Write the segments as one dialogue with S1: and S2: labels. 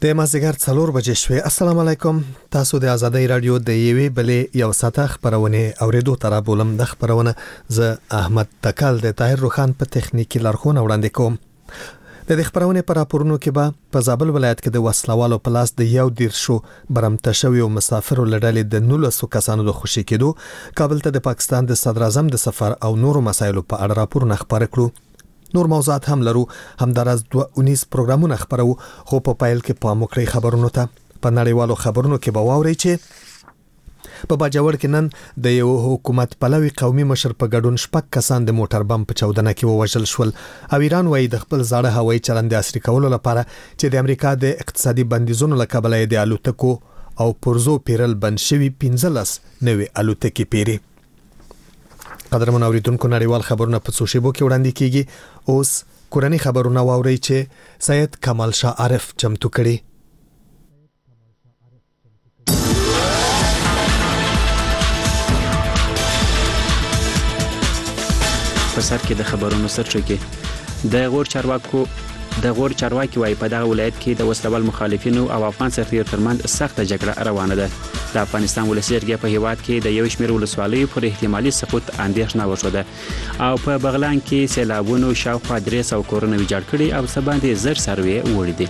S1: د مازدیګر 4 بجې شوې. السلام علیکم. تاسو د آزادۍ رادیو د یوې بلې یو ساعته خبرونه اوریدو تر بولم. د خبرونه زه احمد تکل د طاهر روخان په تخنیکی لارښوونه وړاندې کوم. د خبرونه پر راپورونو کې به په زابل ولایت کې د وسلوالو په لاس د یو ډیر شو برمته شوی او مسافرو لړلې د 19 کسانو د خوشي کېدو کابل ته د پاکستان د صدر اعظم د سفر او نورو مسایلو په اړه راپورونه خبرې کړو. نور موضوعات هم لرو. همدارس 19 پروګرامونه خبرو خو په پایل کې په موکړی خبرونو ته په نړیوالو خبرونو کې به واوري چې په باجوړ کې نن د یو حکومت پلوي قومي مشر په ګډون شپږ کسان د موټر بم په چاودنه کې ووژل شول. او ایران وايي د خپل زاړه هوایي چلند عصري کولو لپاره چې د امریکا د اقتصادي بندیزونو له کبله د الوتکو او پرزو پیرل بند شوی 15 نوې الوتکې پیري. قدرمن اوریدونکو نړیوال خبرونه په سوشيبو کې وړاندې کیږي. اوس کورنۍ خبرونه واوري چې سید کمال شاه عارف چمتو کړي.
S2: په سر کې د خبرونو سرچکه د غور چارواکي وايي په دغه ولایت کې د وسلوال مخالفینو او افغان سرتیر ترمنځ سخته جګړه روانه ده. د افغانستان ولسي جرګې په هیواد کې د یو شمېر ولسوالیو پر احتمالي سقوط اندېښنه وشوده او په بغلان کې سیلابونو شاوخوا 300 کورونه ویجاړ کړي او څه باندې زر سروې وړي دي.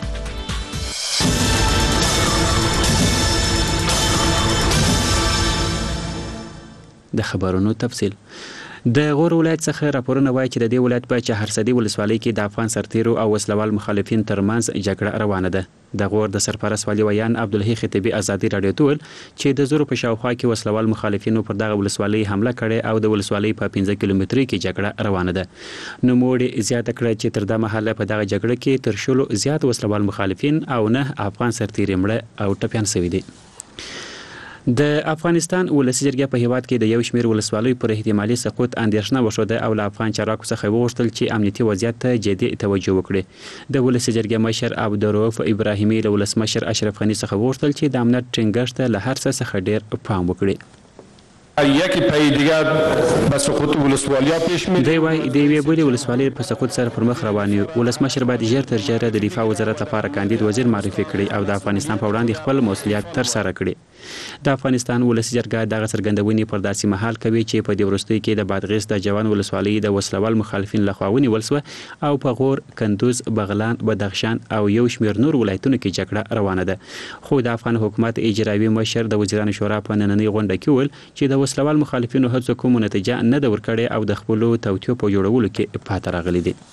S2: د خبرونو تفصیل. د غور ولایت څخه راپورونه وایي چې د دې ولایت په چهارسدي ولسوالۍ کې د افغان سرتیرو او وسلوال مخالفین ترمنځ جګړه روانه ده. د غور د سرپرست والي ویان عبدالحی خطیبی آزادي رادیو ته ویل چې د زورو په شاوخوا کې وسلوال مخالفینو پر دغه ولسوالۍ حمله کړې او د ولسوالۍ په 15 کیلومتري کې جګړه روانه ده. نوموړي زیاته کړه چې تر دا مهاله په دغه جګړه کې تر شلو زیات وسلوال مخالفین او 9 افغان سرتیر مړه او ټپیان شوي دي. د افغانستان ولسي جرګې په هیواد کې د یو شمېر ولسوالیو پر احتمالي سقوط اندېښنه وشوده او له افغان چارواکو څخه وغوښتل چې امنیتي وضعیت ته جدي توجه وکړي. د ولسي جرګې مشر عبدالرؤف ابراهیمي له ولسمشر اشرف غني څخه وغوښتل چې د امنیت ټینګښت ته له هر څه څخه ډېر پام وکړي.
S3: یکی پای دیگر به سقوط ولسوالیا پیش می
S2: دی وای د وی بولی ولسوالی په سقوط سره پر مخ روان یو. ولسمشر باید ژر تر ژره د دفاع وزارت لپاره کاندید وزیر معرفي کړي او د افغانستان په وړاندې خپل مسؤلیت تر سره کړي. د افغانستان ولسي جرګه دغه څرګندونې پر داسې مهال کوي چې په دې وروستیو کې د بادغیس د جوان ولسوالۍ د وسلوال مخالفین لخوا ونیول شوه او په غور، کندوز، بغلان، بدخشان او یو شمېر نور ولایتونو کې جګړه روانه ده. خو د افغان حکومت اجرایوي مشر د وزیرانو شورا په نننۍ غونډه کې ویل چې د وسلوال مخالفینو هڅو کومه نتیجه نه ده ورکړې او د خپلو توطیو په جوړولو کې پاتې راغلي دي.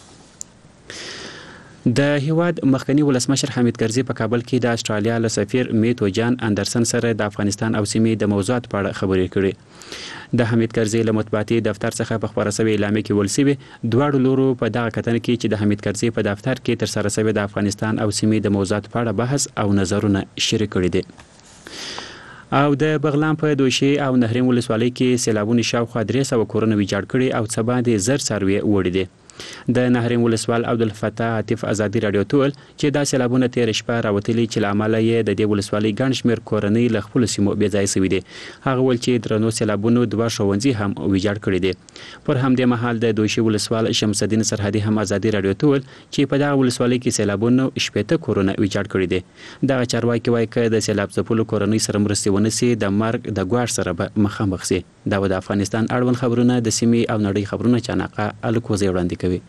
S2: د هیواد مخکنی ولسمشر حمید کرزي په کابل کې د استرالیا له سفیر میتو جان اندرسن سره د افغانستان او سیمې د موضوعات په اړه خبرې کړې. د حمید کرزي له مطبوعاتي دفتر څخه په خبره شوې اعلامیه کې ویل شوي دواړو لورو په دغه کتنه کې چې د حمید کرزي په دفتر کې تر سره شوی د افغانستان او سیمې د موضوعات په اړه بحث او نظرونه شریک کړي دي. او د بغلان په دوشي او نهرین ولسوالۍ کې سیلابونو شاوخوا 300 کورونه ویجاړ کړي او څه باندې زر سروې وړي دي. د نهرین ولسوال عبدالفتاح عاطف آزادي رادیو ته ویل چې دا سیلابونه تیر شپه راوتلي چې له امله یې د دې ولسوالۍ ګڼ شمېر کورنۍ له خپلو سیمو بې ځایه شوي دي. هغه ویل چې درنو سیلابونو 2 ښوونځي هم ویجاړ کړي دي. پر همدې مهال د دوشي ولسوال شمس الدین سرحدي هم آزادي رادیو ته ویل چې په دغه ولسوالۍ کې سیلابونو 18 کورونه ویجاړ کړي دي. دغه چارواکي وایي که د سیلاب ځپلو کورنۍ سره مرستې ونه سي د مرګ د ګواښ سره به مخامخ سي. دا د افغانستان اړوند خبرونه د سیمې او نړۍ خبرونه چانقه الکوزي وړاندې کوي.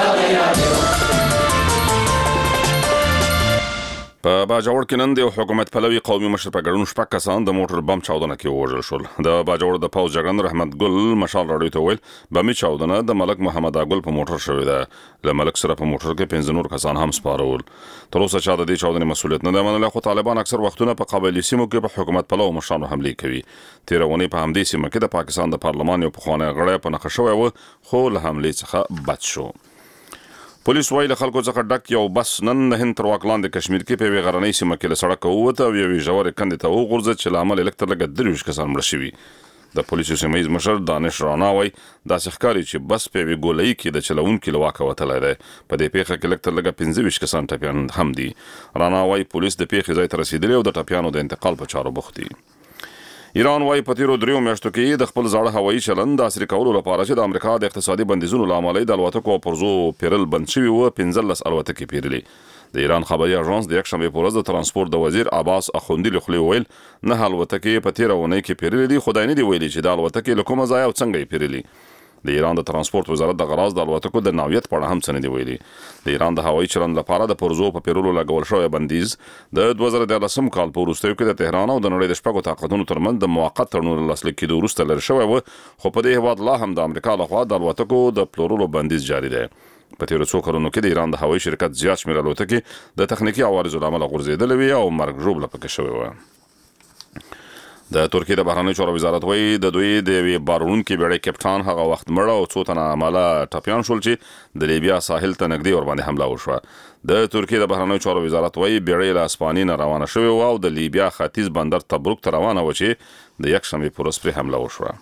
S4: په باجوړ کې نن د حکومت پلوي قومي مشر په ګډون شپږ کسان د موټر بم چاودنه کې وژل شول. د باجوړ د پوز جګړن رحمت ګل مشال راډیو ته ویل بمي چاودنه د ملک محمد اګل په موټر شوې ده. له ملک سره په موټر کې 15 نور کسان هم سپارول. تر اوسه چا د دې چاودنې مسؤلیت نه منلی خو طالبان اکثر وختونه په قبایلي سیمو کې په حکومت پلوي مشرانو حمله کوي. تیرونی په همدې سیمه کې د پاکستان د پارلمان یو پخوانی غړی په نښه شوی و خو له حملې څخه بچ شو. پولیس وايي له خلکو څخه ډک یو بس نن د هند تر واک لاندې کشمیر کې په غرنۍ سیمه کې له سړک ووته او یوې ژورې کندې ته وغورځېد چې له امله لږ تر لږه 23 کسان مړه شوي. د پولیسو سیمه ییز مشر دانش رانا وايي داسې ښکاري چې بس په یوې ګولۍ کې د چلوونکي له واکه وتلی دی. په دې پیښه کې لږ تر لږه 25 کسان ټپیان هم دي. رانا وايي پولیس د پیښې ځای ته رسېدلي او د ټپیانو د انتقال په چارو بوخت دي. ایران وايي په تیرو 3 میاشتو کې د خپل زاړه هوایي چلند د عصري کولو لپاره چې د امریکا د اقتصادي بندیزونو له امله د الوتکو او پرزو پیرل بند شوي و 15 الوتکې پیرلې. د ایران خبري اژانس د یکشنبه په ورځ د ترانسپورت د وزیر عباس اخوندی له خلی ویل نه الوتکې په 13 اونۍ کې پیرلې دي، خدای نه دی ویلي چې د الوتکې له کومه ځای او څنګه یې پیرلې. د ایران د ترانسپورت وزارت د غراض د الوتکو د نوعیت په اړه هم څه نه دی ویلي. د ایران د هوایي چلند لپاره د پرزو په پیرولو لګول شوی بندیز د 2013 کال په وروستیو کې د تهران او د نړۍ د شپږو طاقتونو ترمنځ د موقت تړون لاسلیک کېدو وروسته لرې شوی و، خو په دې هیواد لا هم د امریکا لخوا د الوتکو د پلورلو بندیز جاری دی. په تیرو څو کلونو کې د ایران د هوایي شرکت زیات شمېر الوتکې د تخنیکي عوارضو له امله غورځېدلې وې او مرګ ژوبله پکې شوې وه. د ترکیې د بهرنیو چارو وزارت وایي د دوی د یوې بارونکې بیړۍ کپټان هغه وخت مړ او څو تنه عمله ټپیان شول چې د لیبیا ساحل ته نږدې ورباندې حمله وشوه. د ترکیې د بهرنیو چارو وزارت وایي بیړۍ له اسپانیې نه روانه شوې وه او د لیبیا ختیځ بندر تبروک ته روانه وه چې د یکشنبې په ورځ پرې حمله وشوه.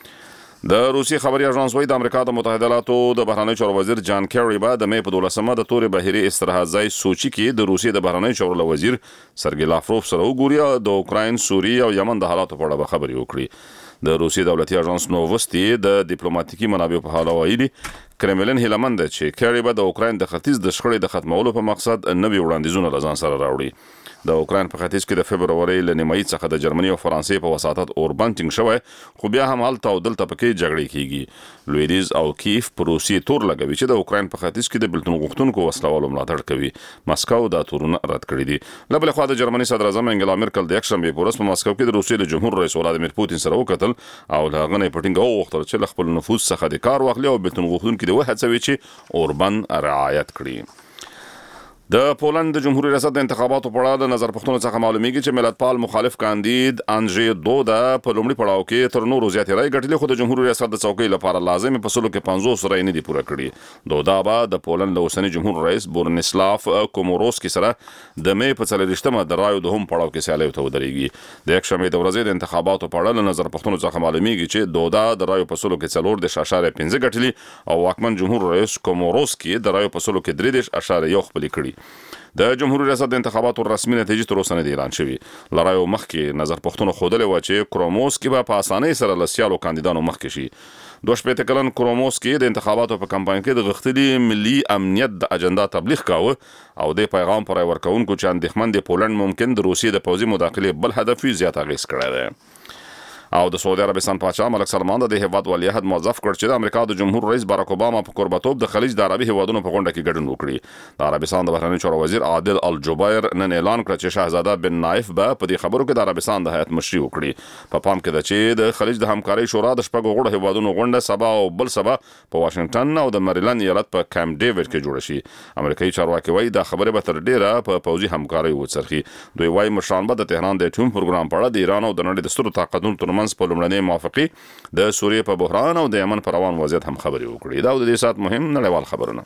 S4: د روسي خبري اژانس وایي د امریکا د متحده ایالاتو د بهرنیو چارو وزیر جان کیری به د مې په 12مه د تورې بهیري استراحت ځای سوچي کې د روسي د بهرنیو چارو وزیر سرګی لاوروف سره وګوري او د اوکراین، سوریه او یمن د حالاتو په اړه خبري وکړي. د روسي دولتي اژانس نووستي د ډیپلوماټیکي منابعو په حواله ویلي کرملین هیله مند چې کیری به د اوکراین د ختیځ د شخړې د ختمولو په مقصد نوي وړاندیزونه له ځان سره راوړي. د اوکراین په ختیځ کې د فبروري له نیمایي څخه د جرمني او فرانسې په وساطت اوربان ټینګ شوی، خو بیا هم هلته او دلته پکې جګړې کیږي. لویدیز او کیف په روسي تور لګوي چې د اوکراین په ختیځ کې د بلتون غوښتونکو وسلوالو ملاتړ کوي. مسکو دا تورونه رد کړي دي. له بل خوا د جرمني صدر اعظم انګلا مرکل د یکشنبه په ورځ په مسکو کې د روسیې د جمهور رئیس ولادیمیر پوتین سره وکتل او له هغه نه پټینګ وغوښتل چې له خپل نفوذ څخه د کار واخلي او بلتون غوښتونکو د وهڅوي چې اوربان رعایت کړي. د پولند د جمهوریت ریاست د انتخاباتو په اړه د نظر پوښتنو څخه معلومیږي چې ملتپال مخالف کاندید انجی دودا په لومړي پړاو کې تر نورو زیاتې رای ګټلې، خو د جمهوریت ریاست د څوکۍ لپاره لازمي په سلو کې 50 رای نه دي پوره کړي. دودا به د پولند د اوسني جمهور رئیس بورنسلاف کوموروسکی سره د مې په 40مه د رایو د هم پړاو کې سیالي ته ودرېږي. د یکشنبه د ورځې د انتخاباتو په اړه د نظر پوښتنو څخه معلومیږي چې دودا د رایو په سلو کې 4.5 ګټلې او واکمن جمهور رئیس کوموروسکی د رایو په سلو کې 3.1 خپل کړي. د جمهوریت ریاست د انتخاباتو رسمي نتیجې تر اوسه نه دي اعلان شوي. لرایو مخکې نظر پوښتنه خوده و چې کروموسکی به په اسانۍ سره له سیالو کاندیدانو مخکې شي. 22 کلن کروموسکی د انتخاباتو په کمپاین کې د غښتلي ملي امنیت د اجنډا تبلیغ کاوه او د پیغام پر ورکوونکو چې اندېښمن دي پولند ممکن د روسیې د پوځي مداخلې بل هدف زیات اغیز کړی دی. او د سعودي عربستان پاچا ملک سلمان د هیواد ولی عهد موظف کړ چې د امریکا د جمهور رئیس باراک اوباما په قربتوب د خلیج د عربي هیوادونو په غونډه کې ګډون وکړي. د عربستان د بهرنیو چارو وزیر عادل الجبیر نن اعلان کړ چې شاهزاده بن نایف به په دې خبرو کې د عربستان د هیئت مشري وکړي. په پام کې ده چې د خلیج د همکارۍ شورا د شپږو غړو هیوادونو غونډه سبا او بل سبا په واشنگټن او د مریلند ایالت په کیمپ ډیوډ کې جوړه شي. امریکایي چارواکي وایي دا خبره به تر ډیره په پوځي همکارۍ وڅرخي. دوی وایي مشران به د تهران د اټوم پروګرام په اړه د ایران او د نړۍ د سترو طاقتونو ترمنځ په لومړنۍ د سوریې په بحران او د یمن په روان وضعیت هم خبري وکړي. دا د دې سات مهم نړیوال خبرونه.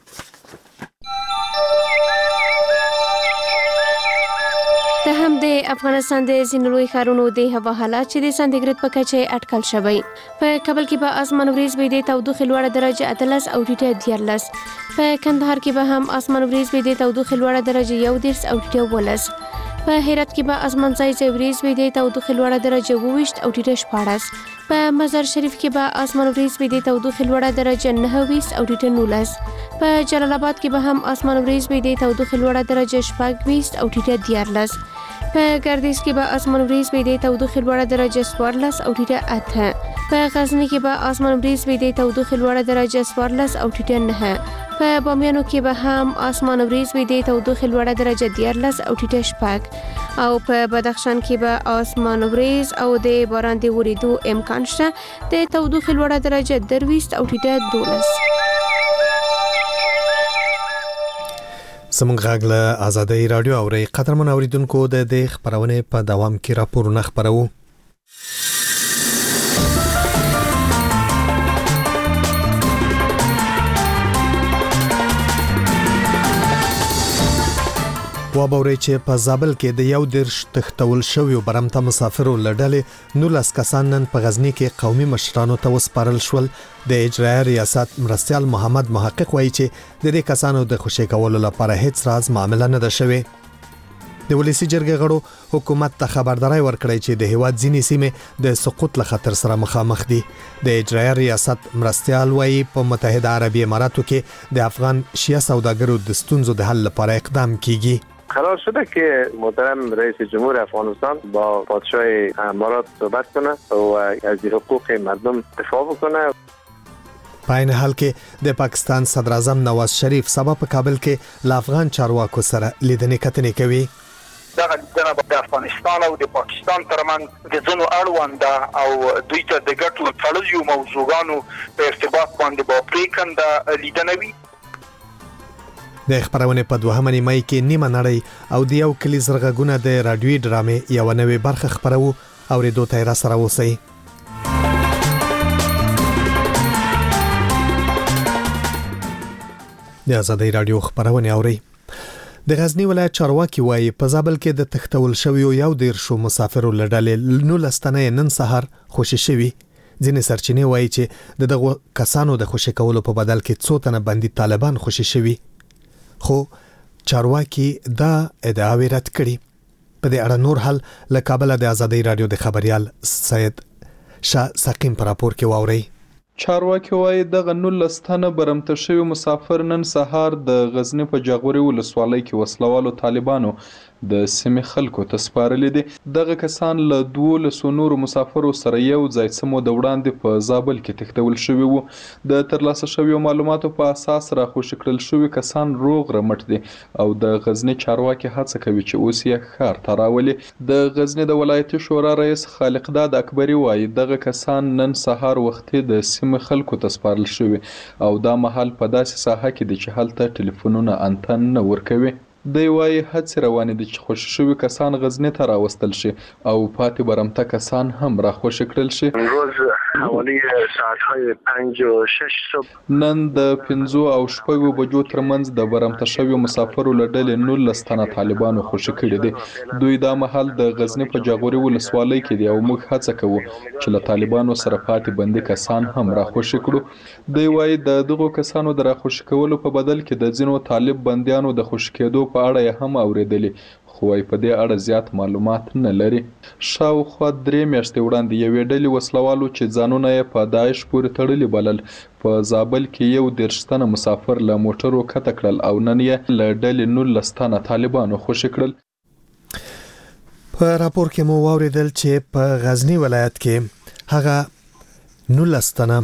S5: ته هم د افغانستان د ځینو لوی ښارونو د هوا حالات چې د سانتیګریډ په کچه اټکل شوی. په کابل کې به اسمان وریځ وي، د تودوخې لوړه درجه 13 او ټیټه 14. په کندهار کې به هم اسمان وریځ وي، د تودوخې لوړه درجه 11 او ټیټه 12. په هرات کې به اسمان ځای ځای وریځ وي، د تودوخې لوړه درجه 22 او ټیټه 14. په مزار شریف کې به اسمان وریځ وي، د تودوخې لوړه درجه 29 او ټیټه 19. په جلال آباد کې به هم اسمان وریځ وي، د تودوخې لوړه درجه 24 او ټیټه 14. په ګردیز کې به اسمان وریځ وي، د تودوخې لوړه درجه 14 او ټیټه 8. په غزنی کې به اسمان وریځ وي، د تودوخې لوړه درجه 14 او ټیټه 9. په بامیانو کې به هم اسمان وریځ وي، د تودوخې لوړه درجه 14 او ټیټه 6. او په بدخشان کې به اسمان وریځ او د باران د وریدو امکان شته، د تودوخې لوړه درجه 23 او ټیټه 12.
S1: زمونږ غږ له آزادۍ رادیو اوري. قدرمن اوریدونکو د دې خبرونه په دوام کې راپورونه خبرو. وابوري چې په زابل کې د یو درش تختول شوی برمته مسافرو لړلې 19 کسان نن په غزنی کې قومي مشرانو ته وسپارل شول. د اجرایي ریاست مرستیال محمد محقق وایي چې د دې کسانو د خوشی کولو لپاره هیڅ راز معامله نه ده شوې. د ولسی جرګې غړو حکومت ته خبرداري ورکړی چې د هیواد ځینې سیمې د سقوط له خطر سره مخامخ دي. د اجرایي ریاست مرستیال وایي په متحده عربی اماراتو کې د افغان شیعه سوداګرو د ستونزو د حل لپاره اقدام کیږي.
S6: قرار شده که محترم رئیس جمهور افغانستان با پادشاه امارات صحبت کنه و از حقوق مردم دفاع بکنه.
S1: په عین حال کې د پاکستان صدر اعظم نواز شریف سبا په کابل کې ل افغان چارواکو سره لیدنې کتنې کوي.
S7: د افغانستان او د پاکستان ترمنځ د ځینو اړوند او دوی ته د ګټو تړلو موضوعاتو په ارتباط باندې به پریکنده لیدنه وي.
S1: د خبرونه په 2 مې کې نیمه نړۍ او د یو کلی زرغونه د رادیوي ډرامې یو نوې برخه خبرو او ریډو تای را سره اوسئ. د آزادۍ رادیو خبرونه اوري. د غزنی ولایت چارواکي وایي په زابل کې د تختول شویو یو ډیر شو مسافرو لړلې 19 تنه نن سحر خوشی شوی. ځینې سرچینې وایي چې دغه کسانو د خوشی کولو په بدل کې څو تنه بندي طالبان خوشی شوی. خو چارواکي دا ادعا رد کړي. په دې اړه نور حل له کابل د آزادۍ رادیو د خبريال سید شاه سقیم پر راپور کې واوري.
S8: چارواکي وایي دغه 19 تنه برمته شوی مسافر نن سهار د غزنی په جاغوري ولسوالۍ کې وسلوالو طالبانو د سیمې خلکو ته سپارلې دي. دغه کسان له 12 نورو مسافرو سره یو ځای سمو د وړاندې په زابل کې تښتول شوی وو. د ترلاسه شویو معلوماتو په اساس را خوشی کړل شوی کسان روغ رمټ دي او د غزنی چارواکي هڅه کوي چې اوس یې ښار ته راولي. د غزنی د ولایتي شورا رئیس خالقداد اکبری وایي دغه کسان نن سهار وختي د سیمې خلکو ته سپارل شوی او دا مهال په داسې ساحه کې د چې هلته ټلیفونونه انتن نه ورکوي. دی وایي هڅې روانې دي چې خوشي شوي کسان غزنی ته راوستل شي او پاتې برمته کسان هم را خوشي کړل شي.
S6: روز حوالی ساعتهای 5 و 6 صبح
S8: نن د 5 او 6 بجو ترمنځ د برمته شوي مسافرو له ډلې 19 تنه طالبانو خوشي کړي دي. دوی دا مهال د غزنی په جاغوري ولسوالۍ کې دي او موږ هڅه کوو چې له طالبانو سره پاتې بندي کسان هم را خوشي کړو. دی وایي د دغو کسانو د را خوشي کولو په بدل کې د ځینو طالب بندیانو د خوشي کېدو په اړه هم اوریدلې خو په دې اړه زیات معلومات نه لري. شاوخوا 3 میاشتې وړاندې یوې ډلې وسلوالو چې ځانونه یې په داعش پورې تړلي بلل په زابل کې یو 13 تنه مسافر له موټرو کته کړل او نن یې له ډلې 19 تنه طالبانو خوشي کړل.
S1: په راپور کې مو واوریدل چې په غزنی ولایت کې هغه 19 تنه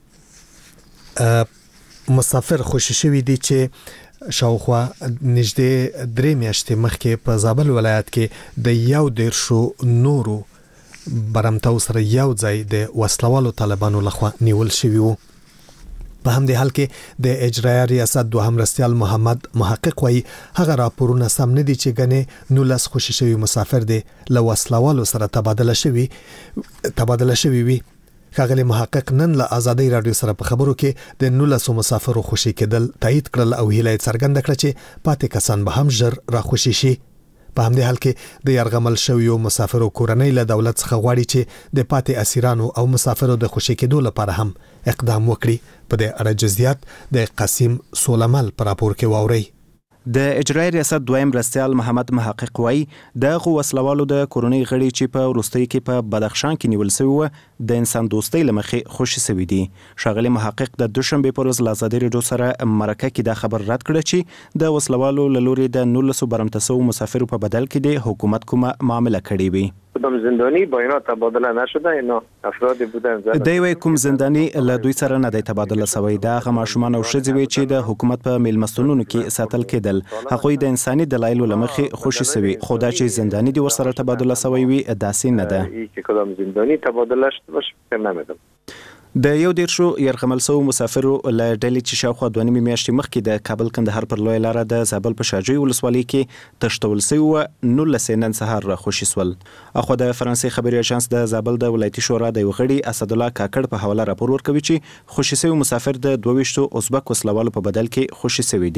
S1: مسافر خوشي شوي دي چې شاوخوا نږدې 3 میاشتې مخکې په زابل ولایت کې د یو 13 نورو برمتو سره یو ځای د وسلوالو طالبانو لخوا نیول شوی وو. په همدې حال کې د اجرایي ریاست دوهم مرستیال محمد محقق وایي هغه راپورونه سم نه دي چې ګنې 19 خوشي شوي مسافر دي له وسلوالو سره تبادله شوي وي. ښاغلی محقق نن له آزادۍ رادیو سره په خبرو کې د 19 مسافرو خوشي کېدل تایید کړل او هیله یې څرګنده کړه چې پاتې کسان به هم ژر را خوشي شي. په همدې حال کې د یرغمل شویو مسافرو کورنۍ له دولت څخه غواړي چې د پاتې اسیرانو او مسافرو د خوشي کېدو لپاره هم اقدام وکړي. په دې اړه جزئیات د قاسم سولمل په راپور کې واوري.
S2: د اجرایي ریاست دویم مرستیال محمد محقق وایي د وسلوالو د کورنۍ غړي چې په وروستۍ کې په بدخشان کې نیول شوی و د انسان دوستۍ لمخې خوشي شوي دي. ښاغلی محقق د دوشنبه پر ورځ له آزادۍ رادیو سره مرکه کې دا خبر رد کړ چې د وسلوالو له لوري د 19 برمته شوو مسافرو په بدل کې د حکومت کومه معامله کړې وي.
S6: کدام زندانی با اینا تبادله نشده، اینا افرادی بودن
S2: دوی کوم زندانی له دوی سره نه دی تبادله شوی. دا هغه ماشومان او ښځې وي چې د حکومت په میلمستونونو کې ساتل کېدل. هغوی د انساني دلایلو له مخې خوشي شوي، خو دا چې زندانی دی ورسره تبادله شوی وي داسې نه ده.
S6: که کدام زندانی تبادله شده باشه فکر نمی‌کنم.
S2: د یو 13 يرغمل شوو مسافرو له ډلې چې شاوخوا 2 میاشتې مخکې د کابل کندهار پر لوی لاره د زابل په شاجوی ولسوالۍ کې تښتول شوی 19 نن سهار را خوشي سول. اخو د فرانسې خبري اژانس د زابل د ولایتي شورا د غړي اسد الله کاکړ په حواله راپور ورکوي چې خوشي شوی مسافر د 22 ازبک وسلوالو په بدل کې خوشي شوی دي.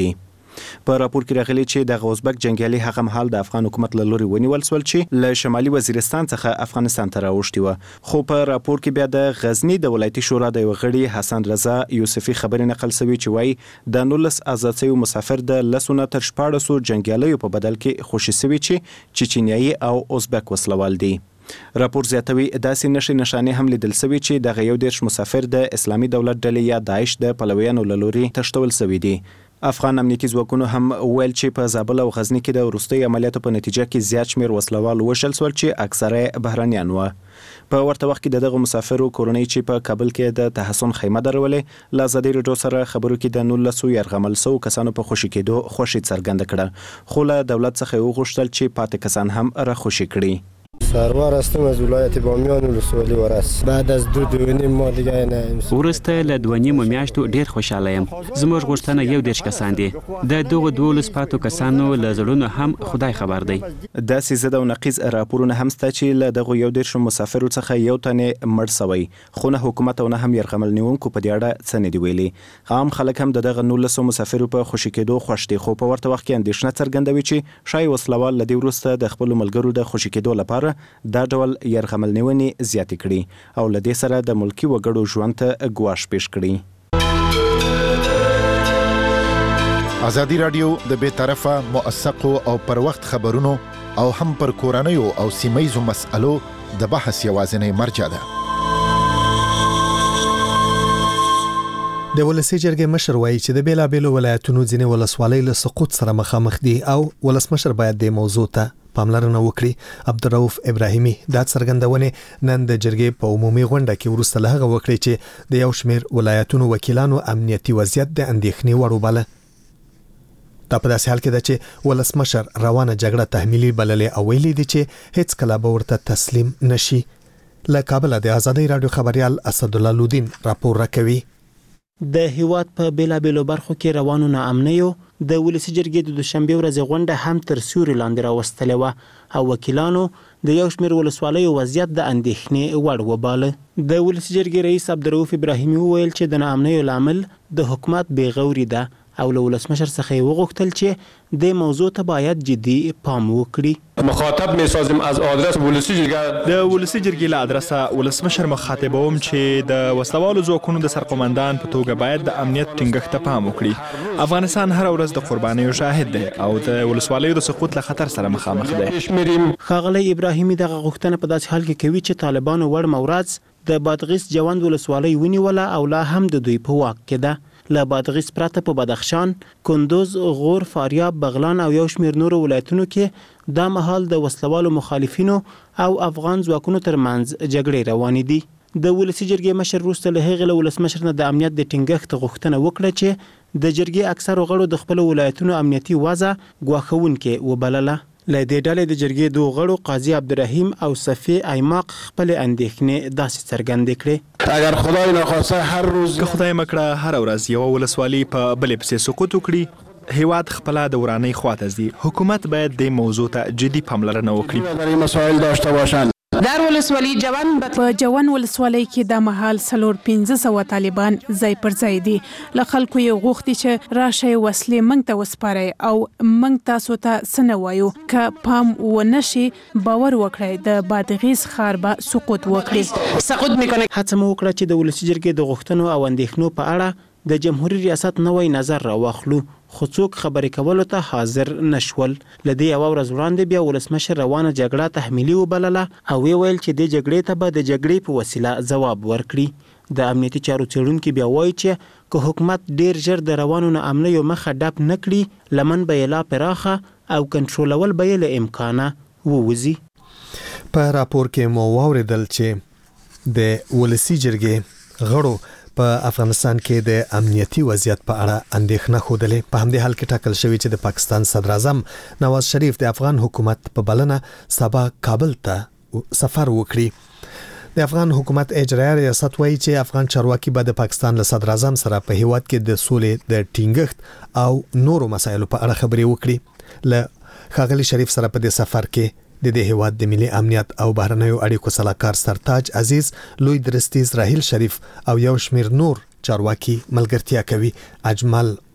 S9: په راپور کې راغلي چې د ازبک جنگیالي هغه مهال د افغان حکومت له لوري ونیول شول چې له شمالي وزیرستان څخه افغانستان ته راوښتي و. خو په راپور کې بیا د غزنی د ولایتي شورا د غړي حسن رضا یوسفي خبرې نقل شوی چې وایي د 19 آزاد شوي مسافر د لسونه تر 1400 جنگیالیو په بدل کې خوشي شوی چې چچنیایي او ازبک وسلوال دي. راپور زیاتوي داسې نشانې هم لیدل شوی چې د یو دیرش مسافر د اسلامي دولت ډلې یا داعش د پلویانو له لوري تښتول شوی دي. افغان امنیتي ځواکونو هم ویل چې په زابل او غزنی کې د وروستي عملیاتو په نتیجه کې زیات شمیر وسلوال وشل شول چې اکثره بهرانيان و. په ورته وخت کې دغه مسافرو کورنۍ چې په کابل کې د تحسن خیمه درولې له ازادي راډیو سره خبرو کې د 19 يرغمل سو کسانو په خوشي کېدو خوشي څرګنده کړه، خو له دولت څخه وغوښتل چې پاتې کسان هم را خوشي کړي.
S10: سرور هستم از ولایت بامیان ولسوالی ورس. بعد از 2.5 ماه دیگه نه
S2: ورسته له 2.5 میاشتو ډیر خوشاله یم. زموږ غوښتنه یو دیرش کسان دي. د دغه 12 پاتو کسانو له زړونو هم خدای خبر دی.
S9: د سیزه او نقیز راپورونه هم ستا چې له دغه یو دیرش مسافرو څخه یو تنه مړ شوی، خو نه حکومت او نه هم يرغمل نیونکو په دې اړه څه نه دی ویلي. عام خلک هم دغه 19 مسافرو په خوشي کېدو خوښ دي، خو په ورته وخت کې اندېښنه څرګندوي چې شای وسلوال لدی ورسته د خپل ملګرو د خوشي کېدو لپاره دا ډول يرغمل نیونې زیاتې کړي او لدې سره د ملکی وګړو ژوند ته ګواښ پیښ کړي.
S11: ازادي رادیو د بې طرفه موثقو او پر وخت خبرونو او هم پر کورنیو او سیمایزو مسألو د بحث یوازینی مرجع ده.
S1: د ولسی جرګې مشر وایي چې د بیلابېلو ولایتونو ځینې ولسوالۍ له سقوط سره مخامخ دي او ولسمشر باید د موضوع ته پاملرنه وکړي. عبدالرؤف ابراهیمي دا څرګندونه نن د جرګې په عمومي غونډه کې وروسته له هغه وکړي چې د یو شمېر ولایتونو وکیلانو امنیتي وضعیت د اندېښنې وړ وباله. دا په داسې حال کې ده چې ولسمشر روانه جګړه تحمیلي بللې او ویلي دي چې هیڅ کله به ورته تسلیم نشي. له کابل د ازادي رادیو خبريال اسدالله لودین راپور راکوي.
S12: د هیواد په بیلابېلو برخو کې روانو ناامنیو د ولسی جرګې د دوشنبه ورځې غونډه هم تر سیوري لاندې راوستلې و او وکیلانو د یو شمېر ولسوالیو وضعیت د اندېښنې وړ وباله. د ولسی جرګې رئیس عبدالرؤف ابراهیمي وویل چې د ناامنیو لامل د حکومت بېغوري ده او له ولسمشر څخه وغوښتل چې د موضوع ته باید جدي پام وکړي.
S3: مخاطب میسازم از آدرس ولسی جرګه
S13: د ولسی جرګې له ادرسه ولسمشر مخاطبوم چې د وسلوالو ځواکونو د سرقومندان په توګه باید د امنیت ټینګښت ته پام وکړي. افغانستان هر ورځ د قربانیو شاهد دی او د ولسوالیو د سقوط له خطر سره مخامخ دی.
S12: ښاغلی ابراهیمي دغه غوښتنه په داسې حال کې کوي چې طالبانو وړ مورز د بادغیس جوند ولسوالۍ ونیوله او لا هم د دوی په واک کې ده. له بادغیس پرته په بدخشان، کندوز، غور، فاریاب، بغلان او یو شمېر نورو ولایتونو کې دا مهال د وسلوالو مخالفینو او افغان ځواکونو ترمنځ جګړې روانې دي. د ولسی جرګې مشر وروسته له هغې له ولسمشر نه د امنیت د ټینګښت غوښتنه وکړه چې د جرګې اکثرو غړو د خپلو ولایتونو امنیتي وضع ګواښونکې وبلله. له دې ډلې د جرګې دوه غړو قاضي عبدالرحیم او صفی ایماق خپل اندېښنې داسې څرګندې کړې.
S13: اگر خدای نخواسته هر روز که خدای مکړه هر ورځ یو ولسوالي په بلې پسې سقوط وکړي، هیواد خپل د ورانۍ خواته ځي. حکومت باید د موضوع ته جدي پاملرنه وکړي.
S14: در مسائل داشته باشند. در ولسوالی جوان په جوان ولسوالۍ کې د مهال 1500 طالبان ځای پر ځای دي. له خلکو یې غوښتي چې راشه وسلې موږ ته وسپارئ او موږ تاسو ته څه نه وایو. که پام ونشي باور وکړئ د بادغیس ښار به سقوط وکړي.
S12: سقوط میکنه. هڅه مو وکړه چې د ولسی جرګې د غوښتنو او اندېښنو په اړه د جمهوریت ریاست نوې نظر راوخلو، خو څوک خبرې کولو ته حاضر نشول. لدې یو ورځ وړاندې بیا ولسمشر روانه جګړه تحمیلي وبلله او ویل چې د جګړې ته به د جګړې په وسیله ځواب ورکړي. د امنیتي چارو څېړونکي بیا وایي چې که حکومت ډیر ژر د روانو ناامنیو مخه ډپ نه کړي، لمن به یې لا پراخه او کنټرولول به یې له امکانه ووځي.
S1: په راپور کې مو واوریدل چې د ولسی جرګې غړو په افغانستان کې د امنیتي وضعیت په اړه اندېښنه خوده. په همدې حال کې ټاکل شوی چې د پاکستان صدر اعظم نواز شریف د افغان حکومت په بلنه سبا کابل ته سفر وکړي. د افغان حکومت اجرایي ریاست وایي چې افغان چارواکي به د پاکستان له صدر اعظم سره په هیواد کې د سولې د ټینګښت او نورو مسایلو په اړه خبرې وکړي. له ښاغلي شریف سره په دې سفر کې د هیواد د ملي امنیت او بهرنیو اړیکو سلاکار سرتاج عزیز، لوی درستیز راهیل شریف او یو شمیر نور چارواکي ملګرتیا کوي. اجمل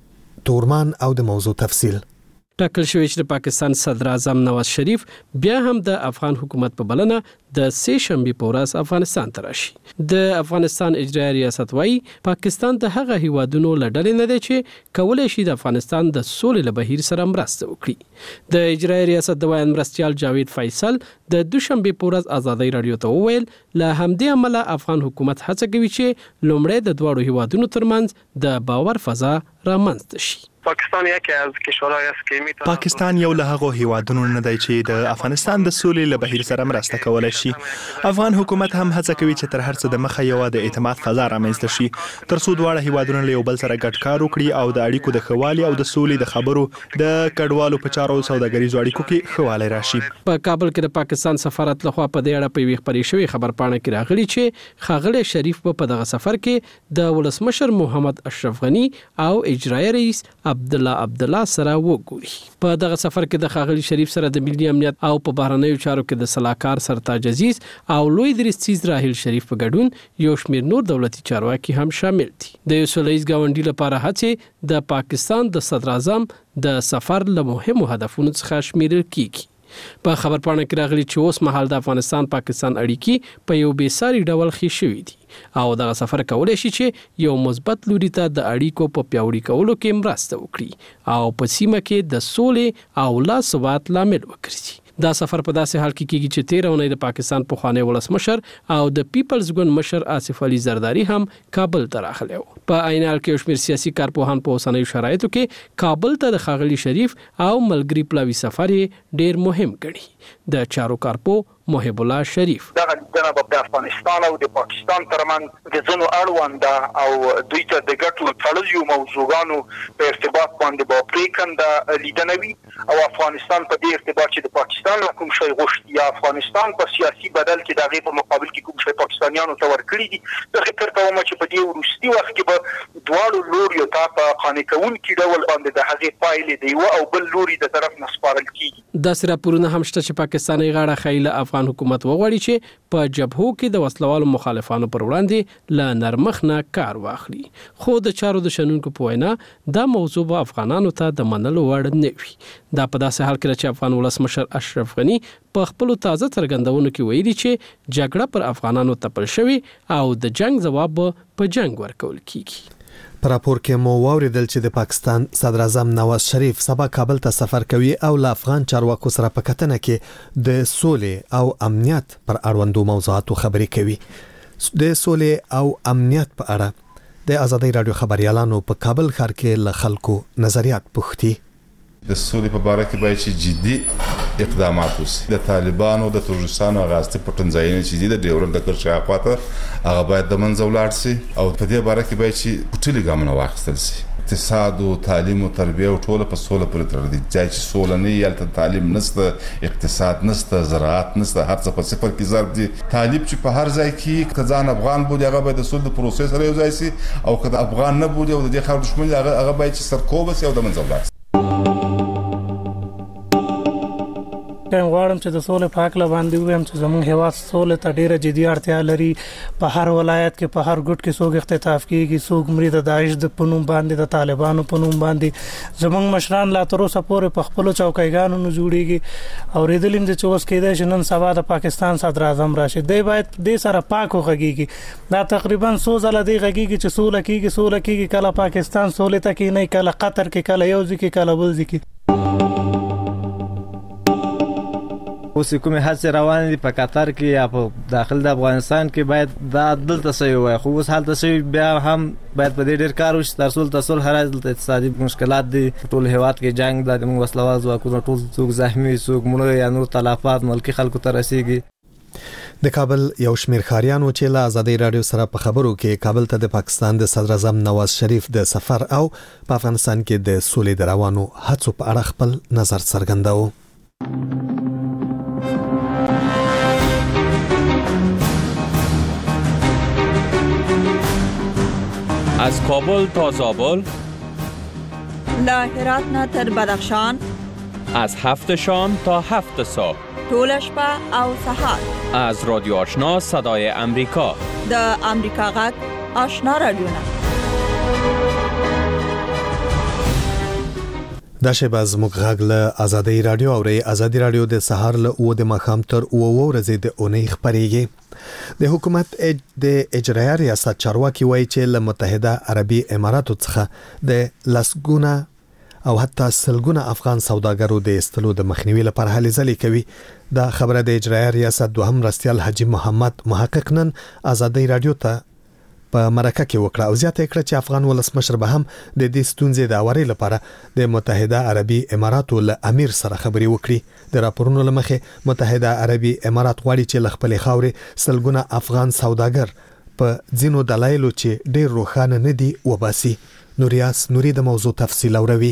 S1: تورمان او د موضوع تفصیل.
S15: ټاکل شوی چې د پاکستان صدر اعظم نواز شریف بیا هم د افغان حکومت په بلنه د سه شنبه په ورځ افغانستان ته راشي. د افغانستان اجرایي ریاست وايي پاکستان د هغه هیوادونو لړل نه دی چې کولای شي د افغانستان د سولې له بهیر سره مرسته وکړي. د اجرایي ریاست د وایي مرستيال جاوید فیصل د دوشنبه په ورځ آزادۍ رادیو ته وویل له همدې عمله افغان حکومت هڅه کوي چې لومړی د دوه هیوادونو ترمنځ د باور فضا رامنځته شي.
S6: پاکستان یکی از کشورهای است که میتونه
S13: پاکستان یو له هغو هیوادونو نه دی چې د افغانستان د سولې له بهیر سره مرسته کولای شي. افغان حکومت هم هڅه کوي چې تر هر څه د مخه یو د اعتماد فضا رامنځته شي ترڅو دواړه هیوادونه له یو بل سره ګډ کار وکړي او د اړیکو د ښهوالي او د سولې د خبرو د کډوالو په چارو سوداګریزو اړیکو کې ښهوالی راشي.
S15: په کابل کې د پاکستان سفارت لخوا په دې اړه په یوه خبري شوی خبرپاڼه کې راغلي چې ښاغلی شریف په دغه سفر کې د ولسمشر محمد اشرف غنی او اجرایي رئیس عبدالله سره وګوري. په دغه سفر کې د ښاغلي شریف سره د ملي امنیت او په بهرنیو چارو کې د صلاحکار سرتاج عزیز او لوی درستیز راهیل شریف په ګډون یو شمېر نور دولتي چارواکي هم شامل دي. د یو سولهییز ګاونډي لپاره هڅې د پاکستان د صدر اعظم د سفر له مهمو هدفونو څخه شمیرل کیږي. په خبرپاڼه کې راغلي چې اوس مهال د افغانستان پاکستان اړیکې په یو بېساري ډول ښې شوي دي او دغه سفر کولی شي چې یو مثبت لوري ته د اړیکو په پیاوړي کولو کې مرسته وکړي او په سیمه کې د سولې او لا ثبات لامل وګرځي. دا سفر په داسې حال کې کیږي چې 13 اونۍ د پاکستان پخوانی ولسمشر او د پیپلز ګوند مشر آصف علي زرداری هم کابل ته راغلی و. په عین حال کې شمېر سیاسي کارپوهان په اوسنیو شرایطو کې کابل ته د ښاغلي شریف او ملګري پلاوي سفر ډیر مهم ګڼي. د چارو کارپو محب الله شریف
S7: دغه جناب د افغانستان او د پاکستان ترمنځ د ځینو اړوند او دوی ته د ګټو تړلو موضوعاتو په ارتباط باندې به پریکنده لیدنوي او افغانستان په دې ارتباط چې د پاکستان کوم شی غوښتي یا افغانستان په سیاسي بدل کې دغه په مقابل کې کوم شی پاکستانیانو ته ورکړي دي زه فکر کوم چې په دې وروستي وخت کې به دواړو لوريو ته په قانع کوونکي ډول باندې د هغې پایلې د یو او بل لوري د طرف نه سپارل کیږي.
S15: داسې راپورونه هم شته چې پاکستاني غاړه خیله افغان حکومت وغواړي چې په جبهو کې د وسلوالو مخالفانو پر وړاندې له نرمخ نه کار واخلي. خو د چارو د شنونکو په وینا دا موضوع به افغانانو ته د منلو وړ نه وي. دا په داسې حال کې چې افغان ولسمشر اشرف غنی په خپل تازه څرګندونو کې ویلي چې جګړه پر افغانانو تپل شوی او د جنگ جواب په جنگ ورکول کیږي.
S1: په راپور کې مو واوریدل چې د پاکستان صدر اعظم نواز شریف سبا کابل ته سفر کوي او له افغان چارواکو سره په کتنه کې د سولې او امنیت پر اړوندو موضوعاتو خبرې کوي. د سولې او امنیت په اړه د آزادۍ رادیو خبريالانو په کابل ښار کې له خلکو نظریات پوښتي.
S16: د سولې په اړه کې باید چې جدي اقدامات وشي. د طالبانو د ترورستانو غاستې پټنځایونه چې د ډیورل د کرښې اخواته هغه باید د منځه ولاړ شي او په دې اړه کې باید چې پټلي ګامونه واخیستل شي. اقتصاد او تعلیم او تربیه او ټول په سوله پورې تړلي دي. ځای چې سوله نه یلته تعلیم نشته، اقتصاد نشته، زراعت نشته، هر څه په صفر کې ضرب دي. طالب چې په هر ځای کې کزان افغان بودي هغه باید د سولې د پروسس سره یو ځای شي او که افغان نه بودي او د دې خلکو دښمن هغه باید چې سرکوب شي او د منځه ولاړ شي.
S17: غواړم چې د سولې په حق باندې ووایم چې زموږ هیواد سولې ته ډیره جدي اړتیا لري. په هر ولایت کې په هر ګوټ کې څوک اختطاف کیږي، څوک مړي د داعش د پنوم باندې د طالبانو پنوم باندې. زموږ مشران لا تر اوسه پورې په خپل چوکیګانو نه جوړیږي او ریدلیم چې اوس کېدای شي نن سبا د پاکستان صدر اعظم راشي. دی باید د سره پاک وغږیږي. دا تقریبا 100 ځله دی غږیږي چې سوله کیږي کله پاکستان سولې ته کې نه کله قطر کې کله یو ځکه کله بل ځکه.
S18: اوس کومه هڅه روان دي په قطر کې یا په داخل د افغانستان کې باید دا دلته شوی وای خو اوس حالت شوی بیا هم باید په دې ډیر کار وشي ترڅو هر ځل اقتصادي مشکلات دي ټول هیواد کې جنگ د موږ وسلوال ځواکونو ټول څوک زخمي څوک مړ یا نور تلفات ملکی خلکو ته رسیږي.
S1: د کابل یو شمېر ښاریانو چې له آزادۍ رادیو سره په خبرو کې کابل ته د پاکستان د صدر اعظم نواز شریف د سفر او په افغانستان کې د سولې د روانو هڅو په اړه خپل نظر څرګنداوه.
S19: از کابل تا زابل،
S20: له هرات نه تر بدخشان،
S19: از 7 شام تا 7 صبح،
S20: طول شپه او سحر،
S19: از رادیو آشنا صدای امریکا،
S20: د امریکا غږ آشنا رادیو نه
S1: دا شی باز مغاغ له آزادۍ رادیو او آزادۍ رادیو د سهار له او د مخام تر او ورځې د اونۍ خبريږي. د حکومت د اجرایي ریاست چارواکي وایي چې له متحده عربي اماراتو څخه د لسګونه او حتی سلګونه افغان سوداګرو د استلو د مخنیوي لپاره هلې ځلې کوي. دا خبره د اجرایي ریاست دوهم مرستیال حاجی محمد محقق نن آزادۍ رادیو ته په مرکه کې وکړه او زیاته کړه چې افغان ولسمشر به هم د دې ستونزې د اوري لپاره د متحده عربي اماراتو له امیر سره خبري وکړي. د راپورونو لمخې متحده عربي امارات غواړي چې خپل خاورې سلګونه افغان سوداګر په ځینو دلایلو چې ډېر روښانه نه دي وباسي. نوري د موضوع تفصیل اوروي.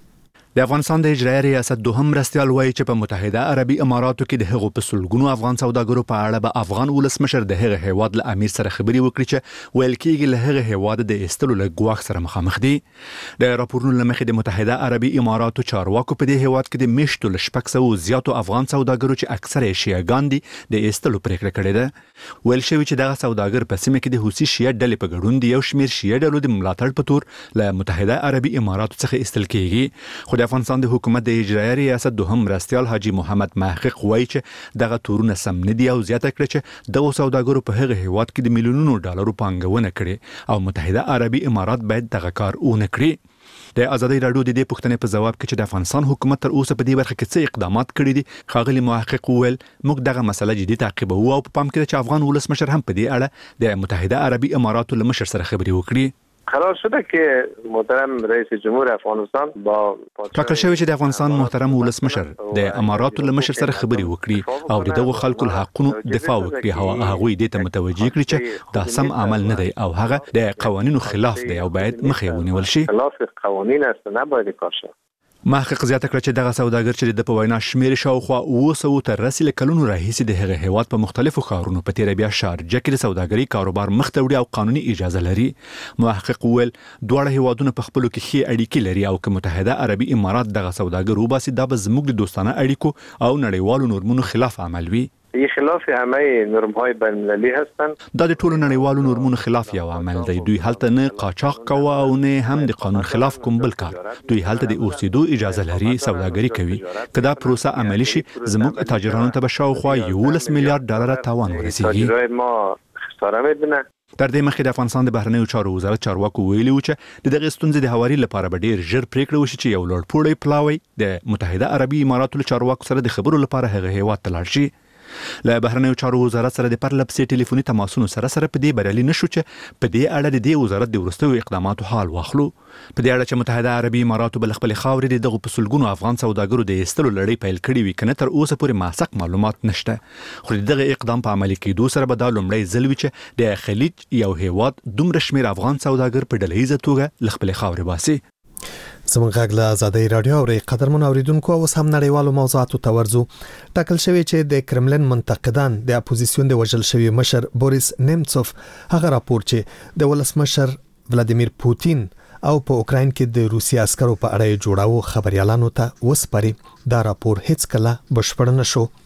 S21: د افغانستان د اجرایي ریاست دوهم مرستیال وایي چې په متحده عربي اماراتو کې د هغو په سلګونو افغان سوداګرو په اړه به افغان ولسمشر د هغه هیواد له امیر سره خبري وکړي چې ویل کېږي له هغه هیواد د استلو له ګواښ سره مخامخ دي. د راپورونو لمخې د متحده عربي اماراتو چارواکو په دې هیواد کې د میشتو ل 600 زیاتو افغان سوداګرو چې اکثره شیعاګان دي د استلو پریکړه کړې ده. ویل شوی چې دغه سوداګر په سیمه کې د حوثي شیعه ډلې په ګډون دي یو شمیر شیعه ډلو د ملاتړ په تور له متحده عربي اماراتو څخه استل کېږي. خو د افغانستان د حکومت د اجرایي ریاست دوهم مرستیال حاجی محمد محقق وایي چې دغه تورونه سم نه دي او زیاته کړه چې دغه سوداګرو په هغه هیواد کې د میلیونونو ډالرو پانګونه کړې او متحده عربي امارات باید دغه کار ونه کړي. د آزادۍ رادیو د دې پوښتنې په جواب کې چې د افغانستان حکومت تر اوسه په دې برخه کې څه اقدامات کړي دي ښاغلي محقق وویل موږ دغه مسله جدي تعقیبوو او په پام کې چې افغان ولسمشر هم په دې اړه د متحده عربي اماراتو له مشر سره خبري وکړي.
S6: قرار شده که محترم رئیس جمهور افغانستان با
S21: ټاکل شوی چې د افغانستان محترم ولسمشر د اماراتو له مشر سره خبري وکړي او د دغه خلکو له حقونو دفاع وکړي او هغه دې ته متوجي کړي چې دا سم عمل نه دی او هغه د قوانینو خلاف دی او باید مخه ونیول شي.
S6: خلاف قوانین است نه باید کار شي.
S21: محقق زیاته کړ چې دغه سوداګر چې د په وینا شمیر شاوخوا 200 تر رسیل کلونو راهیسې د هغه هیواد په مختلفو ښارونو په تیر بیا شارجه کې د سوداګرۍ کاروبار مخ ته وړي او قانوني اجازه لري. محقق ویل دواړه هیوادونه په خپلو کې ښې اړیکې لري او که متحده عربي امارات دغه سوداګر وباسي دا به زموږ د دوستانه اړیکو او نړیوالو نورمونو خلاف عمل وي.
S6: این خلاف همه نرم‌های بین‌المللی هستند.
S21: دا د ټولو نړیوالو نورمونو خلاف یو عمل دی. دوی هلته نه قاچاق کوي او نه هم د قانون خلاف کوم بل کار. دوی هلته د اوسېدو اجازه لري، سوداګري کوي. که دا پروسه عملی شي زموږ تاجرانو ته به شاوخوا 11 میلیارډ ډالر تاوان ورسیږي.
S6: تاجرای ما خساره می‌بینه.
S21: تر دې مخکې د افغانستان د بهرنیو چارو وزارت چارواکو ویلي و چې د دغه ستونزې د هواري لپاره به ډیر ژر پریکړه وشي چې یو لوړ پوړی پلاوی د متحده عربي اماراتو له چارواکو سره د خبرو لپاره هغه هیواد ته لاړ شي. له بهرنیو چارو وزارت سره د پرلپسې ټلیفوني تماسونو سره په دې بریالي نشو چې په دې اړه د دې وزارت د وروستیو اقداماتو حال واخلو. په دې اړه چې متحده عربي اماراتو بل خپل خاورې د دغه په سلګونو افغان سوداګرو د ایستلو لړۍ پیل کړې وي کنه تر اوسه پورې ماسک معلومات نشته. خو دغه اقدام په عملي کېدو سره به دا لومړی ځل وي چې د خلیج یو هیواد دومره شمیر افغان سوداګر په ډلهیزه توګه خپل خاورې باسي.
S1: زموږ غږ له آزادۍ رادیو او قدرمن اوریدونکو اوس هم نړیوالو موضوعاتو ته ورځو. ټاکل شوی چې د کرملن منتقدان د اپوزیسیون د وژل شوی مشر بوریس نیمڅوف هغه راپور چې د ولسمشر ولادیمیر پوتین او په اوکراین کې د روسي عسکرو په اړه جوړاو خبريالانو ته وسپاري. دا راپور هیڅ کله بشپړ نه شو.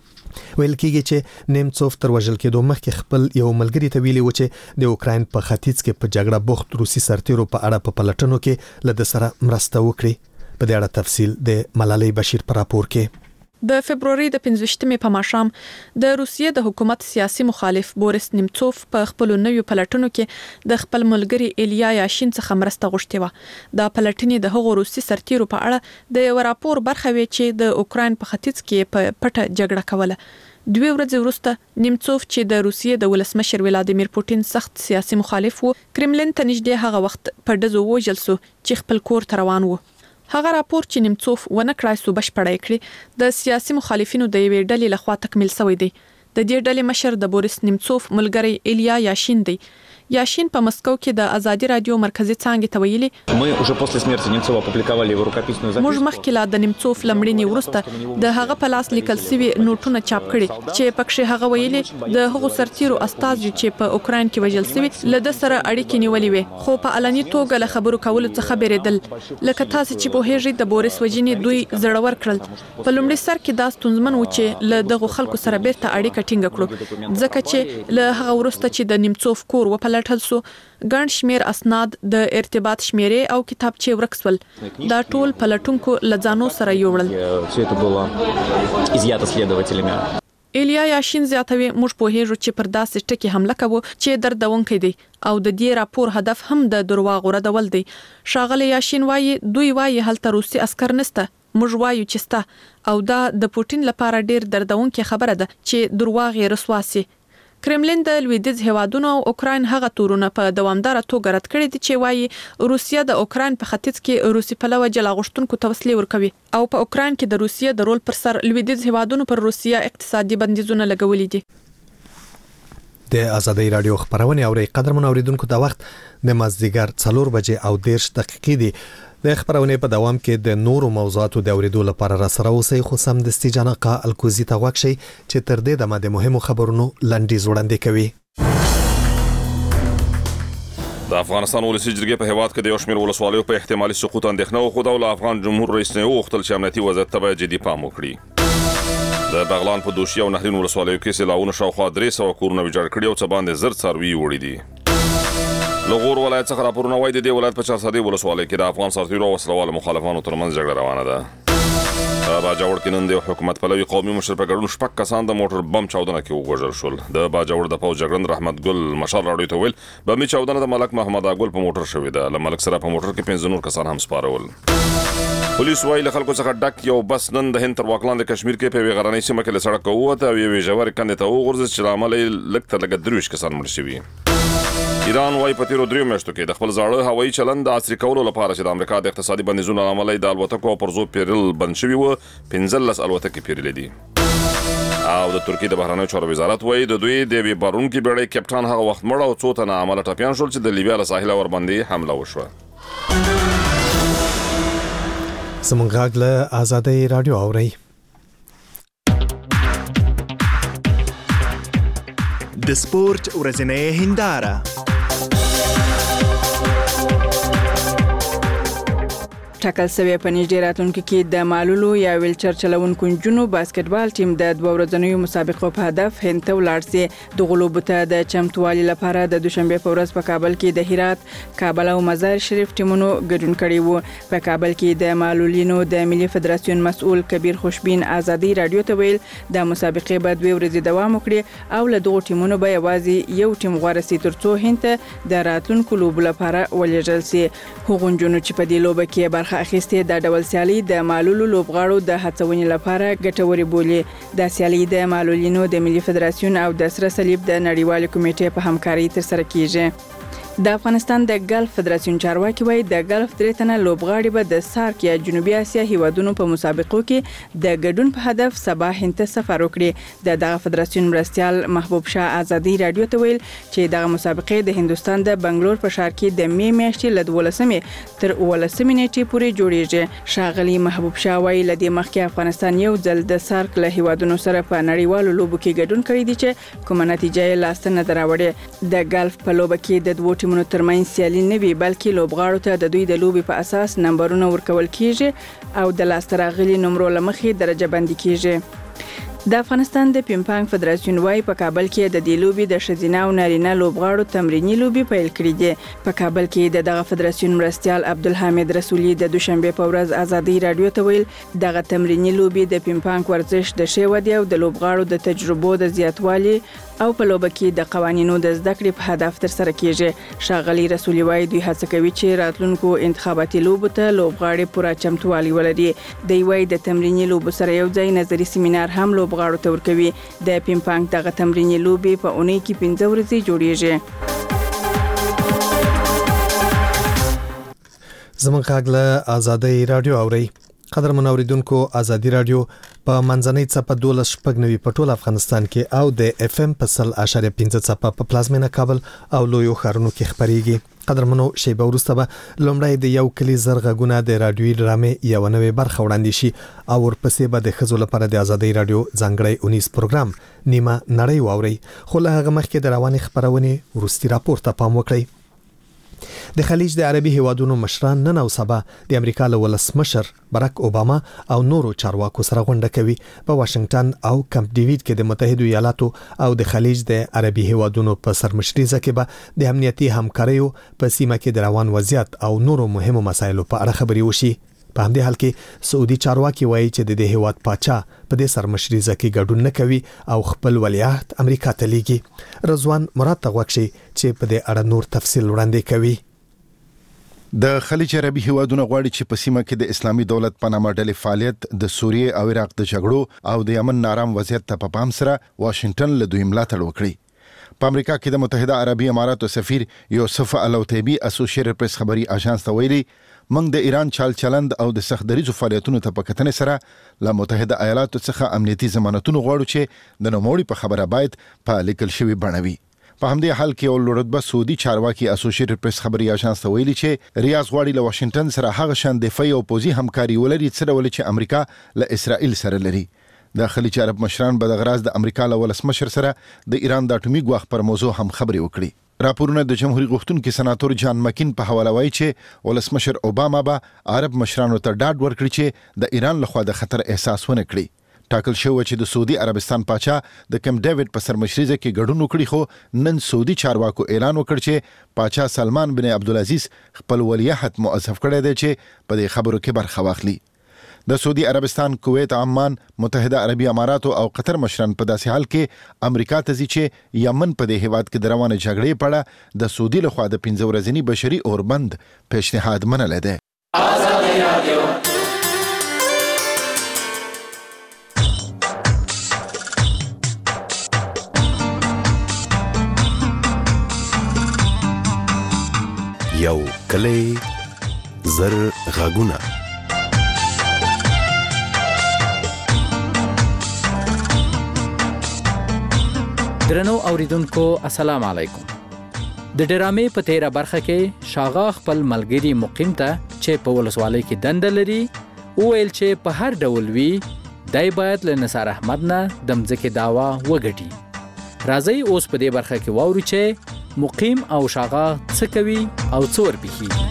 S1: ویل کېږي چې نیمڅوف تر وژل کېدو مخکې خپل یو ملګری ته ویلي و چې د اوکراین په ختیځ کې په جګړه بوخت روسي سرتیرو په اړه په پلټنو کې له سره مرسته وکړي. په دې اړه تفصیل د ملالۍ بشیر په راپور کې.
S22: د فبرवरी د 15مې په ماښام د روسیې د حکومت سیاسي مخالف بوریس نیمڅوف په خپل نویو پلټنو کې د خپل ملګری ایلیا یاشین څخه مرسته غوښتې و. دا پلټنې د هغو روسي سرتیرو په اړه د یو راپور برخه وی چې د اوکراین په ختیځ کې په پټه جګړه کوله. 2 ورځې وروسته نیمڅوف چې د روسیې د ولسمشر ولادیمیر پوتین سخت سیاسي مخالف و کرملین ته نږدې هغه وخت په ډزو وژل شو چې خپل کور ته روان و. هغه راپور چې نیمڅوف ونه کړای سو بشپړای کړی د سیاسي مخالفینو د یوې ډلې لخوا تکمیل شوی دی. د دې ډلې مشر د بوریس نیمڅوف ملګری ایلیا یاشین دی. یاشین په مسکو کې د آزادۍ رادیو مرکزی څانګې ته ویلي موږ مخکې لا د نیمڅوف لمړینې وروسته د هغه په لاس لیکل شوی نوټونه چاپ کړي چې پکې هغه ویلي د هغو سرتیرو استاد چې په اوکراین کې وژل شوی له د سره اړیکې نیولې وي خو په علني توګه له خبرو کولو څخه بیریدل. لکه تاسو چې په هیڅ د بوریس وجینې دوی زړور کړل. په لومړي سر کې دا ستونزمن و چې له دغه خلکو سره بیرته اړیکه ټینګه کړو ځکه چې له هغه وروسته چې د نیمڅوف کور وپلټ وپلټل سو ګڼ شمیر اسناد د ارتباط شمیرې او کتابچې ورکسول دا ټول پلټونکو لځانو سره یوړل ایلیا یاشین زیاتوي موږ په هیڅ چې پر داسې ټکی حمله کوو چې دردونکې دي او د دې راپور هدف هم د درواغ ردول دي شاغله یاشین وایي دوی وایي هلته روسي عسكر نسته موږ وایو چې ستا او دا د پوتین لپاره ډیر دردونکې خبره ده چې درواغ یې رسواسي کرملین د لویدیځ هیوادونو او اوکراین هغه تورونه په دوامدار توګه رد کړي دي چې وایي روسیا د اوکراین په ختیځ کې روسي پلوه جلا غشتونکو توسلې ورکوي او په اوکراین کې د روسیا د رول پر سر لویدیځ هیوادونو پر روسیا اقتصادي بندیزونه لګولي دي
S1: د ازادي رادیو خبرونه اوري قدرمن اوریدونکو د وخت د مازدیګر 4 بجې او 10 دقیقې دي د خبرونه په دوام کې د نورو موضوعاتو د اوریدو لپاره را سره اوسئ خو سم د استجانقه الکوزي ته وښی چې تر دې د مهمو خبرونو لنډیز وړاندې کوي
S4: د افغانستان ولسی جرګې په هیواد کې د یو شمېر ولسوالیو په احتمالي سقوط اندېښنه وخوده او د افغان جمهور رئیس نه وغوښتل چې امنیتي وضعیت ته جدي پام وکړي د بغلان په دوشي او نهرین ولسوالیو کې سیلاونه شاوخوا 300 کورونه ویجاړ کړي او څه باندې زر څاروي وړي دي لغور ولایت څخه راپورونه وایي د دې ولایت په 400 ولسوالۍ کې د افغان سرتیرو او وسلوالو مخالفانو ترمنځ جګړه روانه ده په باجوړ کې نن د حکومت پلوي قومي مشر په ګډون شپږ کسان د موټر بم چاودنه کې وګوژل شول د باجوړ د پوز جګړن رحمت ګل مشال راډیو ته ویل بمي چاودنه د ملک محمد اګل په موټر شوې ده ل ملک سره په موټر کې 15 نور کسان هم سپارول پولیس وايي له خلکو څخه ډک یو بس نن د هند تر واکلاند کشمیر کې په غرنۍ سیمه کې له سړک ووته او یو جوړ کندې ته وغورځي چې عمل لکه لګ درویش کسان مړ شوي ایران وايي په تیرو 3 میاشتو کې د خپل زاړه هوایي چلند د عصري کولو لپاره چې د امریکا د اقتصادي بندیزونو عمل د الوتکو پر ضد پیرل بند شوی و 15 الوتکې پیرل دي او د ترکیه د بهرنیو چارو وزارت وايي د دوی د وی بارونکو بیړۍ کپټان هغه وخت مړ او څو تنه عمل ټاپیان شول چې د لیبیا له ساحل ور باندې حمله وشوه
S1: زمونږ له ازادي رادیو اوري
S21: د سپورت ورځنۍ هنداره
S5: ټاکل شوی په نږدې راتلونکي کې د مالولو یا ویلچر چلونکو نجونو باسکټبال ټیم د 2 ورځنیو مسابقو په هدف هند ته ولاړ سي د غلوبو ته د چمتووالي لپاره د دوشنبه په ورځ په کابل کې د هرات، کابل او مزار شریف ټیمونو ګډون کړي وو په کابل کې د مالولینو د ملي فدراسیون مسؤل کبیر خوشبین ازادي رادیو ته ویل د مسابقې به 2 ورځې دوام وکړي او له دوه ټیمونو به یوازې یو ټیم غوړه سي ترڅو هند ته د راتلونکو لوبو لپاره ولېږل سي هغوی جنونو چې په دې لوبه کې برخه اخیسته د ډول سیالي د مالولو لوبغاړو د هڅونې لپاره ګټوري بولي د سیالي د مالولینو د ملي فدراسیون او د سره صلیب د نړیوال کمیټې په همکاري تر سره کیږي د افغانستان د ګلف فدراسیون چارواکي وایي د ګلف درې تنه لوبغاړي به د سارک یا جنوبي اسیا هیوادونو په مسابقو کې د ګډون په هدف سبا هند ته سفر وکړي د دغه فدراسیون مرستيال محبوب شاه ازادي رادیو ته ویل چې دغه مسابقې د هندستان د بنگلور په ښار کې د می میاشتې له 12 تر 18 نیټې پورې جوړیږي شاغلي محبوب شاه وایي لدې مخکې افغانستان یو ځل د سارک له هیوادونو سره په نړیوالو لوبو کې ګډون کړی دی چې کومه نتیجه یې لاسته نه دراوړې د ګلف په لوبه کې د دوه ټیمونو ترمنځ سیالي نه وي بلکې لوبغاړو ته د دوی د لوبي په اساس نمبرونه ورکول کیږي او د لاس تراغلي نمبر لمخې درجه بندي کیږي د افغانستان د پینګ فدراسیون وايي په کابل کې د دې لوبي د شزینه او نارینه لوبغاړو تمرینی لوبي پیل کړې دي په کابل کې د دغه فدراسیون مرستيال عبدالحمید رسولي د دوشنبه په ورځ ازادي رادیو ته ویل دغه تمرینی لوبي د پینګ ورزش د شی ودی او د لوبغاړو د تجربو د زیاتوالي او په لوبه کې د قوانینو د زده کړې په هدف تر سره کیږي شاغلي رسولي وايي دوی هڅه کوي چې راتلونکو انتخاباتي لوبو ته لوبغاړي پوره چمتووالي ولري دی وايي د تمرینی لوبو سره یو ځای نظري سیمینار هم لوبغاړو ته ورکوي د پینګ دغه تمرینی لوبي په اونۍ کې 15 ورځې جوړیږي
S1: زمونږ غاګله ازادي رادیو اوري قدر منوریدونکو ازادي رادیو په منځنۍ چپه 12.9 په ټول افغانستان کې او د اف ام په 0.5 چپه په پلازمینه کابل او لویو ښارونو کې خبريږي قدرمنو شیبه ورسته به لومړی د یو کلی زرغونه د رادیوي ډرامې یو نوې برخه وړاندې شي او ورپسې به د خزو لپاره د ازادي رادیو ځانګړی 19 پروګرام نیمه نړۍ واوري خو له هغه مخکې د رواني خبرونه ورستي راپور ته پام وکړئ د خلیج د عربي هیوادونو مشران نن او سبا د امریکا له ولسمشر براک اوباما او نورو چارواکو سره غونډه کوي په واشنگټن او کمپ ډیویډ کې د متحده ایالاتو او د خلیج د عربي هیوادونو په سرمشرۍ کې به د امنیتي همکاریو په سیمه کې د روان وضعیت او نورو مهمو مسایلو په اړه خبري وشي. په همدې حال کې سعودي چارواکي وایي چې د دې هیواد پاچا په دې سرمشرۍ کې ګډون نه کوي او خپل ولیعهد امریکا ته لیږي. رضوان مراد ته غوښتي چې په دې اړه نور تفصیل وړاندې کوي.
S11: د خلیج عربي هیوادونو غواړي چې په سیمه کې د اسلامي دولت په نامه ډلې فعالیت د سوریې او عراق د جګړو او د یمن نارام وضعیت ته په پام سره واشنگټن له دوی ملاتړ وکړي. په امریکا کې د متحده عربي اماراتو سفیر یوسف الوتیبي اسوسییټډ پریس خبري اژانس ته ویلي موږ د ایران چال چلند او د سختدریزو فعالیتونو ته په کتنې سره له متحده ایالاتو څخه امنیتي ضمانتونه غواړو چې د نوموړي په خبره باید په لیکل شوی بڼوي. په همدې حال کې اولرتبه سعودي چارواکي اسوسییټډ پریس خبري اژانس ته ویلي چې ریاض غواړي له واشنگټن سره هغه شان دفاعي او پوځي همکاري ولري چې امریکا له اسرائیل سره لري. د خلیج عرب مشران به د غراز د امریکا له ولسمشر سره د ایران د اټومي ګواښ پر موضوع هم خبري وکړي. راپورونه د جمهوریت غوښتونکي سناتور جان مکین په حواله وایي چې ولسمشر اوباما به عرب مشرانو ته ډاډ ورکړي چې د ایران لخوا د خطر احساس ونه کړي. ټاکل شوی چې د سعودي عربستان پاچا د کمپ ډیوډ په سرمشرۍ کې ګډون وکړي خو نن سعودي چارواکو اعلان وکړ چې پاچا سلمان بن عبدالعزیز خپل ولیعهد موظف کړی دی چې په دې خبرو کې برخه واخلي. د سعودي عربستان، کویت، عمان، متحده عربي اماراتو او قطر مشران په داسې حال کې امریکا ته ځي چې یمن په دې هیواد کې د روانه جګړې په اړه د سعودي لخوا د 15 ورځني بشري اوربند پیشنهاد منلی دی.
S8: یو کلی زر غږونه.
S10: درنو اوریدونکو السلام علیکم. د ډرامې په تیره برخه کې شاغا خپل ملګری مقیم ته چې په ولسوالۍ کې دنده لري وویل چې په هر ډول وي دای باید له نثار احمد نه د مځکې دعوا وګټي. راځئ اوس په دې برخه کې واورو چې مقیم او شاغا څه کوي او څه ورپېښېږي.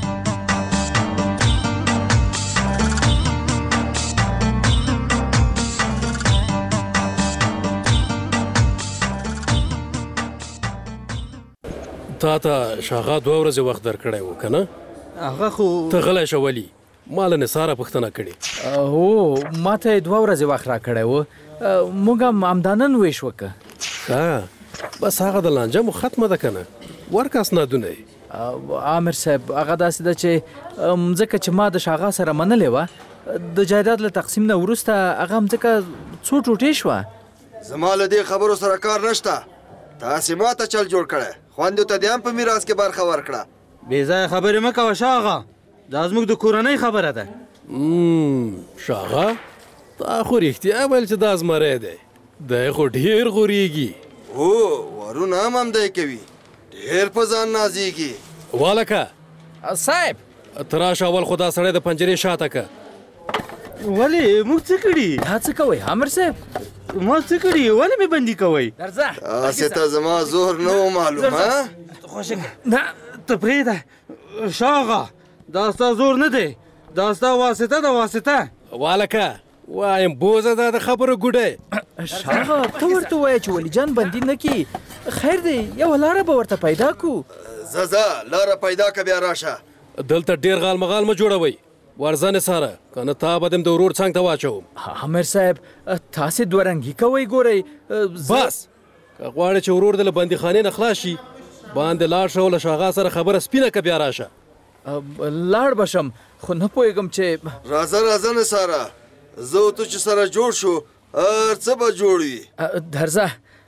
S23: تا ته شاغا 2 ورځې وخت درکړی و که نه؟
S10: هغه خو
S23: ته غلی شه ولي؟ ما له نثاره پوښتنه کړې.
S10: هو ما ته 2 ورځې وخت راکړی و، موږ هم همدا نن ویش وکړه.
S23: ښه بس هغه د لانجه مو ختمه ده که نه؟ ورکه اسنادونه یې.
S10: عامر صاحب هغه داسې ده چې مځکه چې ما د شاغا سره منلې وه د جایداد له تقسیم نه وروسته هغه مځکه څو ټوټې شوه.
S24: زما له دې خبرو سره کار نشته. تاسې ما ته چل جوړ کړی، خویندو ته دې هم په میراث کې برخه ورکړه.
S18: بې ځایه خبرې مه کوه شاغا، دا زموږ د کورنۍ خبره ده.
S23: شاغا تا خو رښتیا ویل چې دا زمری دی، دی خو ډېر غورېږي.
S24: هو ورونه هم همدی کوي، ډېر په ځان نازېږي.
S23: والکه
S10: صاحب
S23: ته راشه اول خو دا سړی د پنجرې شاته که.
S18: ولې موږ څه کړي؟
S10: دا څه کوئ عامر صاحب؟
S18: ما څه کړي؟ ولې مې بندي کوئ؟
S24: تاسې ته زما زور نه و معلوم.
S18: نه ته پرېږده شاغا، دا ستا زور نه دی، دا ستا واسطه ده واسطه.
S23: والکه وایم بوزه دا د خبرو ګوډی.
S10: شاغا ته ورته وایه چې ولی جان بندي نه کړي، خیر دی یوه لاره به ورته پیدا کړو.
S24: ځه لاره پیدا که بیا راشه.
S23: دلته ډېر غال مغال مه جوړوئ، ورځه نثاره که نه تا به دم د ورور څنګ ته واچوم.
S10: عامر صاحب تاسې دوه رنګي کوئ. ګورئ
S23: بس که غواړې چې ورور دې له بندیخانې نه خلاص شي باندې لاړ شه او له شاغا سره خبره سپینه که بیا راشه.
S10: لاړ به شم خو نه پوهېږم چې
S24: راځه نثاره، زه او ته چې سره جوړ شو هر څه به جوړ وي.
S10: درځه.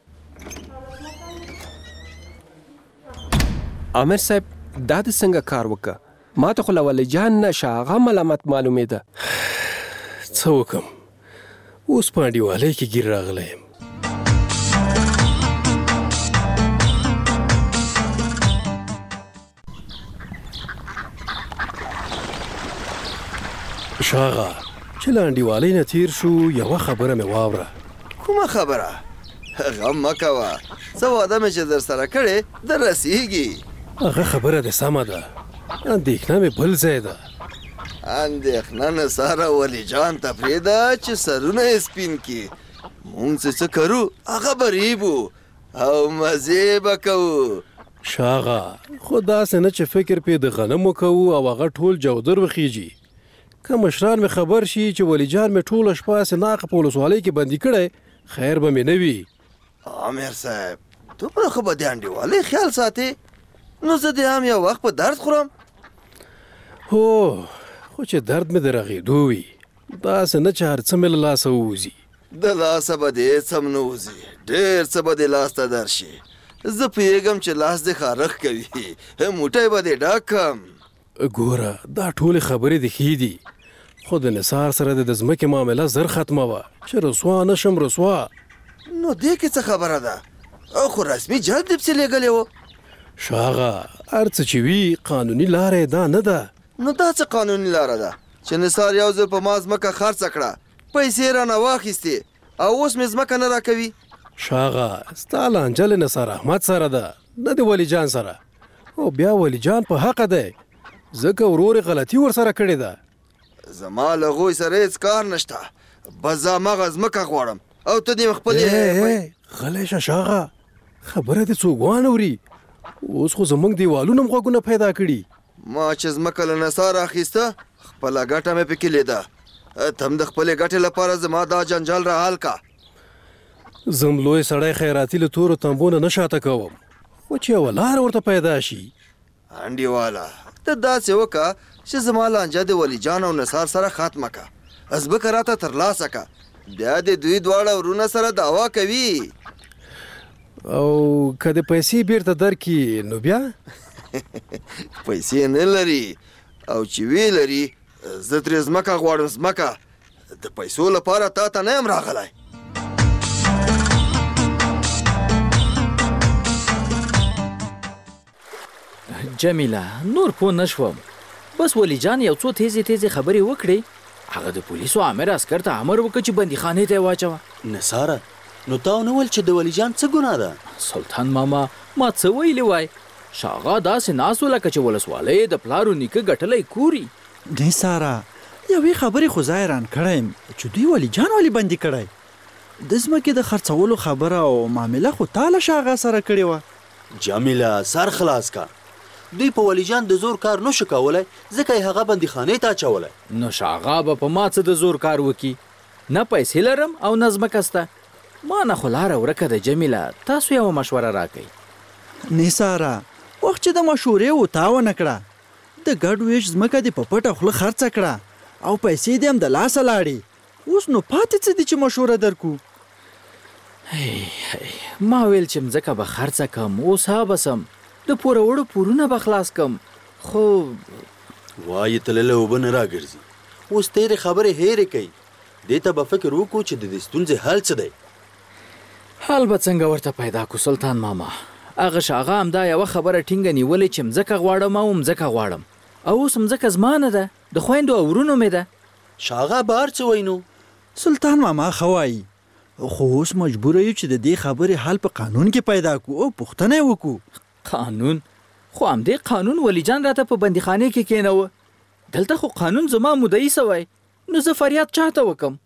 S25: عامر صاحب دا د څنګه کار وکړه؟ ما ته خو له ولی جان نه شاغا ملامت معلومېده.
S23: څه وکړم اوس په انډیوالۍ کې ګیر راغلی یم. شاغا چې له انډیوالۍ نه تیر شو یوه خبره مې واوره.
S24: کومه خبره؟ غم مه کوه، څه واده مې چې در سره کړې در رسېږي.
S23: هغه خبره دې سمه ده اندېښنه مې بل ځای ده.
S24: اندېښنه نثاره ولی جان ته پرېږده چې سرونه یې سپین کړي. مونږ څه کرو هغه به ریبو او مزې به کوو.
S23: شاغه خو داسې نه چې فکر پې د غنمو کوو او هغه ټول جودر وخیږي. که مشران مې خبر شي چې ولی جان مې ټوله شپه هسې ناقه په ولسوالۍ کې بندي کړی، خیر به مې نه وي.
S24: عامر صاحب دومره خو به د انډیوالۍ خیال ساتې. نو زه دې هم یو وخت په درد خورم.
S23: هو خو چې درد مې د رغېدو وي، داسې نه چې هر څه مې له لاسه ووځي.
S24: د لاسه به دې هېڅ هم نه وځي، ډېر څه به دې لاس ته درشي. زه پوهېږم چې لاس دې خارښ کوي، موټی به دې ډاک کړم.
S23: ګوره دا ټولې خبرې دې ښې دي، خو د نثار سره د ځمکې معامله زر ختمه وه چې رسوا نه شم رسوا.
S24: نو دې کې څه خبره ده؟ خو رسمي جلب دې پسې لېږلی و.
S23: شاغه هر څه چې وي قانوني لاره یې دا نه ده.
S24: نو دا څه قانوني لاره ده چې نثار یو ځل په ما ځمکه خرڅه کړه، پیسې رانه واخیستې او اوس مې ځمکه نه راکوي؟
S23: شاغه ستا لانجه له نثار احمد سره ده، نه د ولی جان سره. او بیا ولی جان په حقه دی ځکه ورور غلطي ورسره کړې ده.
S24: زما له هغوی سره هېڅ کار نشته، بس زه هماغه ځمکه غواړم او ته دې خپلې
S23: غلی شه شاغه، خبره دې څوک وانوري. اوس خو زموږ دیوالونه هم غوږونه پیدا کړي.
S24: ما چې ځمکه له نثار اخیسته خپله ګټه مې پکې لیده. ته هم د خپلې ګټې لپاره زما دا جنجال را حل کا.
S23: زم لوی سړی خیراتي له تورو تنبو نه شاته کوم، خو چې یوه لاره ورته پیدا شي.
S24: انډیواله ته داسې وکړه چې زما لانجه د ولی جان او نثار سره ختمه کړه، ځمکه راته ترلاسه کړه، بیا د دوی دواړه ورونه سره دعوا کوي.
S23: او که د پیسې بیرته درکړي نو بیا؟
S24: پیسې نه لري او چې وی لري زه ترې ځمکه غواړم. ځمکه د پیسو لپاره تا ته نه یم راغلی.
S10: جمیله نور پوه نه شوم، بس ولی جان یو څو تیزې خبرې وکړې، هغه د پولیسو امر عسکر ته امر وکړ چې بندیخانې ته یې واچوه.
S2: نثاره نو تا ونه ویل چې د ولی جان څه ګناه ده؟
S10: سلطان ماما ما څه ویلي وای؟ شاغه داسې ناست و لکه چې ولسوالۍ د پلار و نیکه ګټلی کوري.
S3: نثاره یوې خبرې خو ځای ران کړی یم چې دوی ولی جان ولې بندي کړی؟ د ځمکې د خرڅولو خبره او معامله خو تا له شاغه سره کړې وه.
S2: جمیله سر خلاص کا، دوی په ولی جان د زور کار نشو کولی ځکه یې هغه بندیخانې ته اچولی.
S10: نو شاغه به په ما څه د زور کار وکړي؟ نه پیسې لرم او نه ځمکه سته. ما نه خو لاره ورکه ده. جمیله تاسو یوه مشوره راکئ.
S3: نثاره وخت چې د مشورې و تا ونه کړه، د ګډ ویش ځمکه دې په پټه خوله خرڅه کړه او پیسې دې هم د لاسه لاړې. اوس نو پاتې څه دي چې مشوره درکو؟
S10: ما ویل چې مځکه به خرڅه کم، اوس ها بسم د پوره وړو پورونه به خلاص کم. خو
S2: وایي تللی اوبه نه راګرځي. اوس تیرې خبرې هېرې کوي. دې ته به فکر وکړو چې د دې ستونزې حل څه دی.
S10: حل به څنګه ورته پیدا کړو سلطان ماما؟ هغه شاغه همدا یوه خبره ټینګه نیولې چې مځکه غواړم او مځکه غواړم، او اوس مځکه زما نه ده، د خویندو او ورونو مې ده.
S2: شاغه به هر څه وینو.
S3: سلطان ماما ښه وایي، خو اوس مجبوره یو چې د دې خبرې حل په قانون کې پیدا کړو او پوښتنه یې وکړو.
S10: قانون؟ خو همدې قانون ولی جان راته په بندیخانې کې کېنوه. دلته خو قانون زما مدعي سوی، نو زه فریاد چاته وکم؟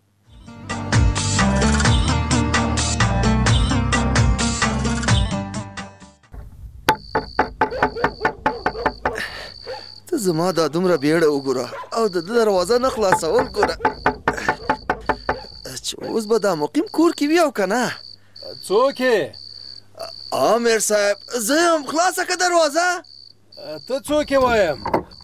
S24: ته زما دا دومره بیړه وګوره او د دروازه نه خلاصول ګوره چې اوس به دا مقیم کور کې وي او که نه؟
S23: څوک یې؟
S24: عامر صاحب زه یم، خلاصه که دروازه.
S23: ته څوک یې وایم؟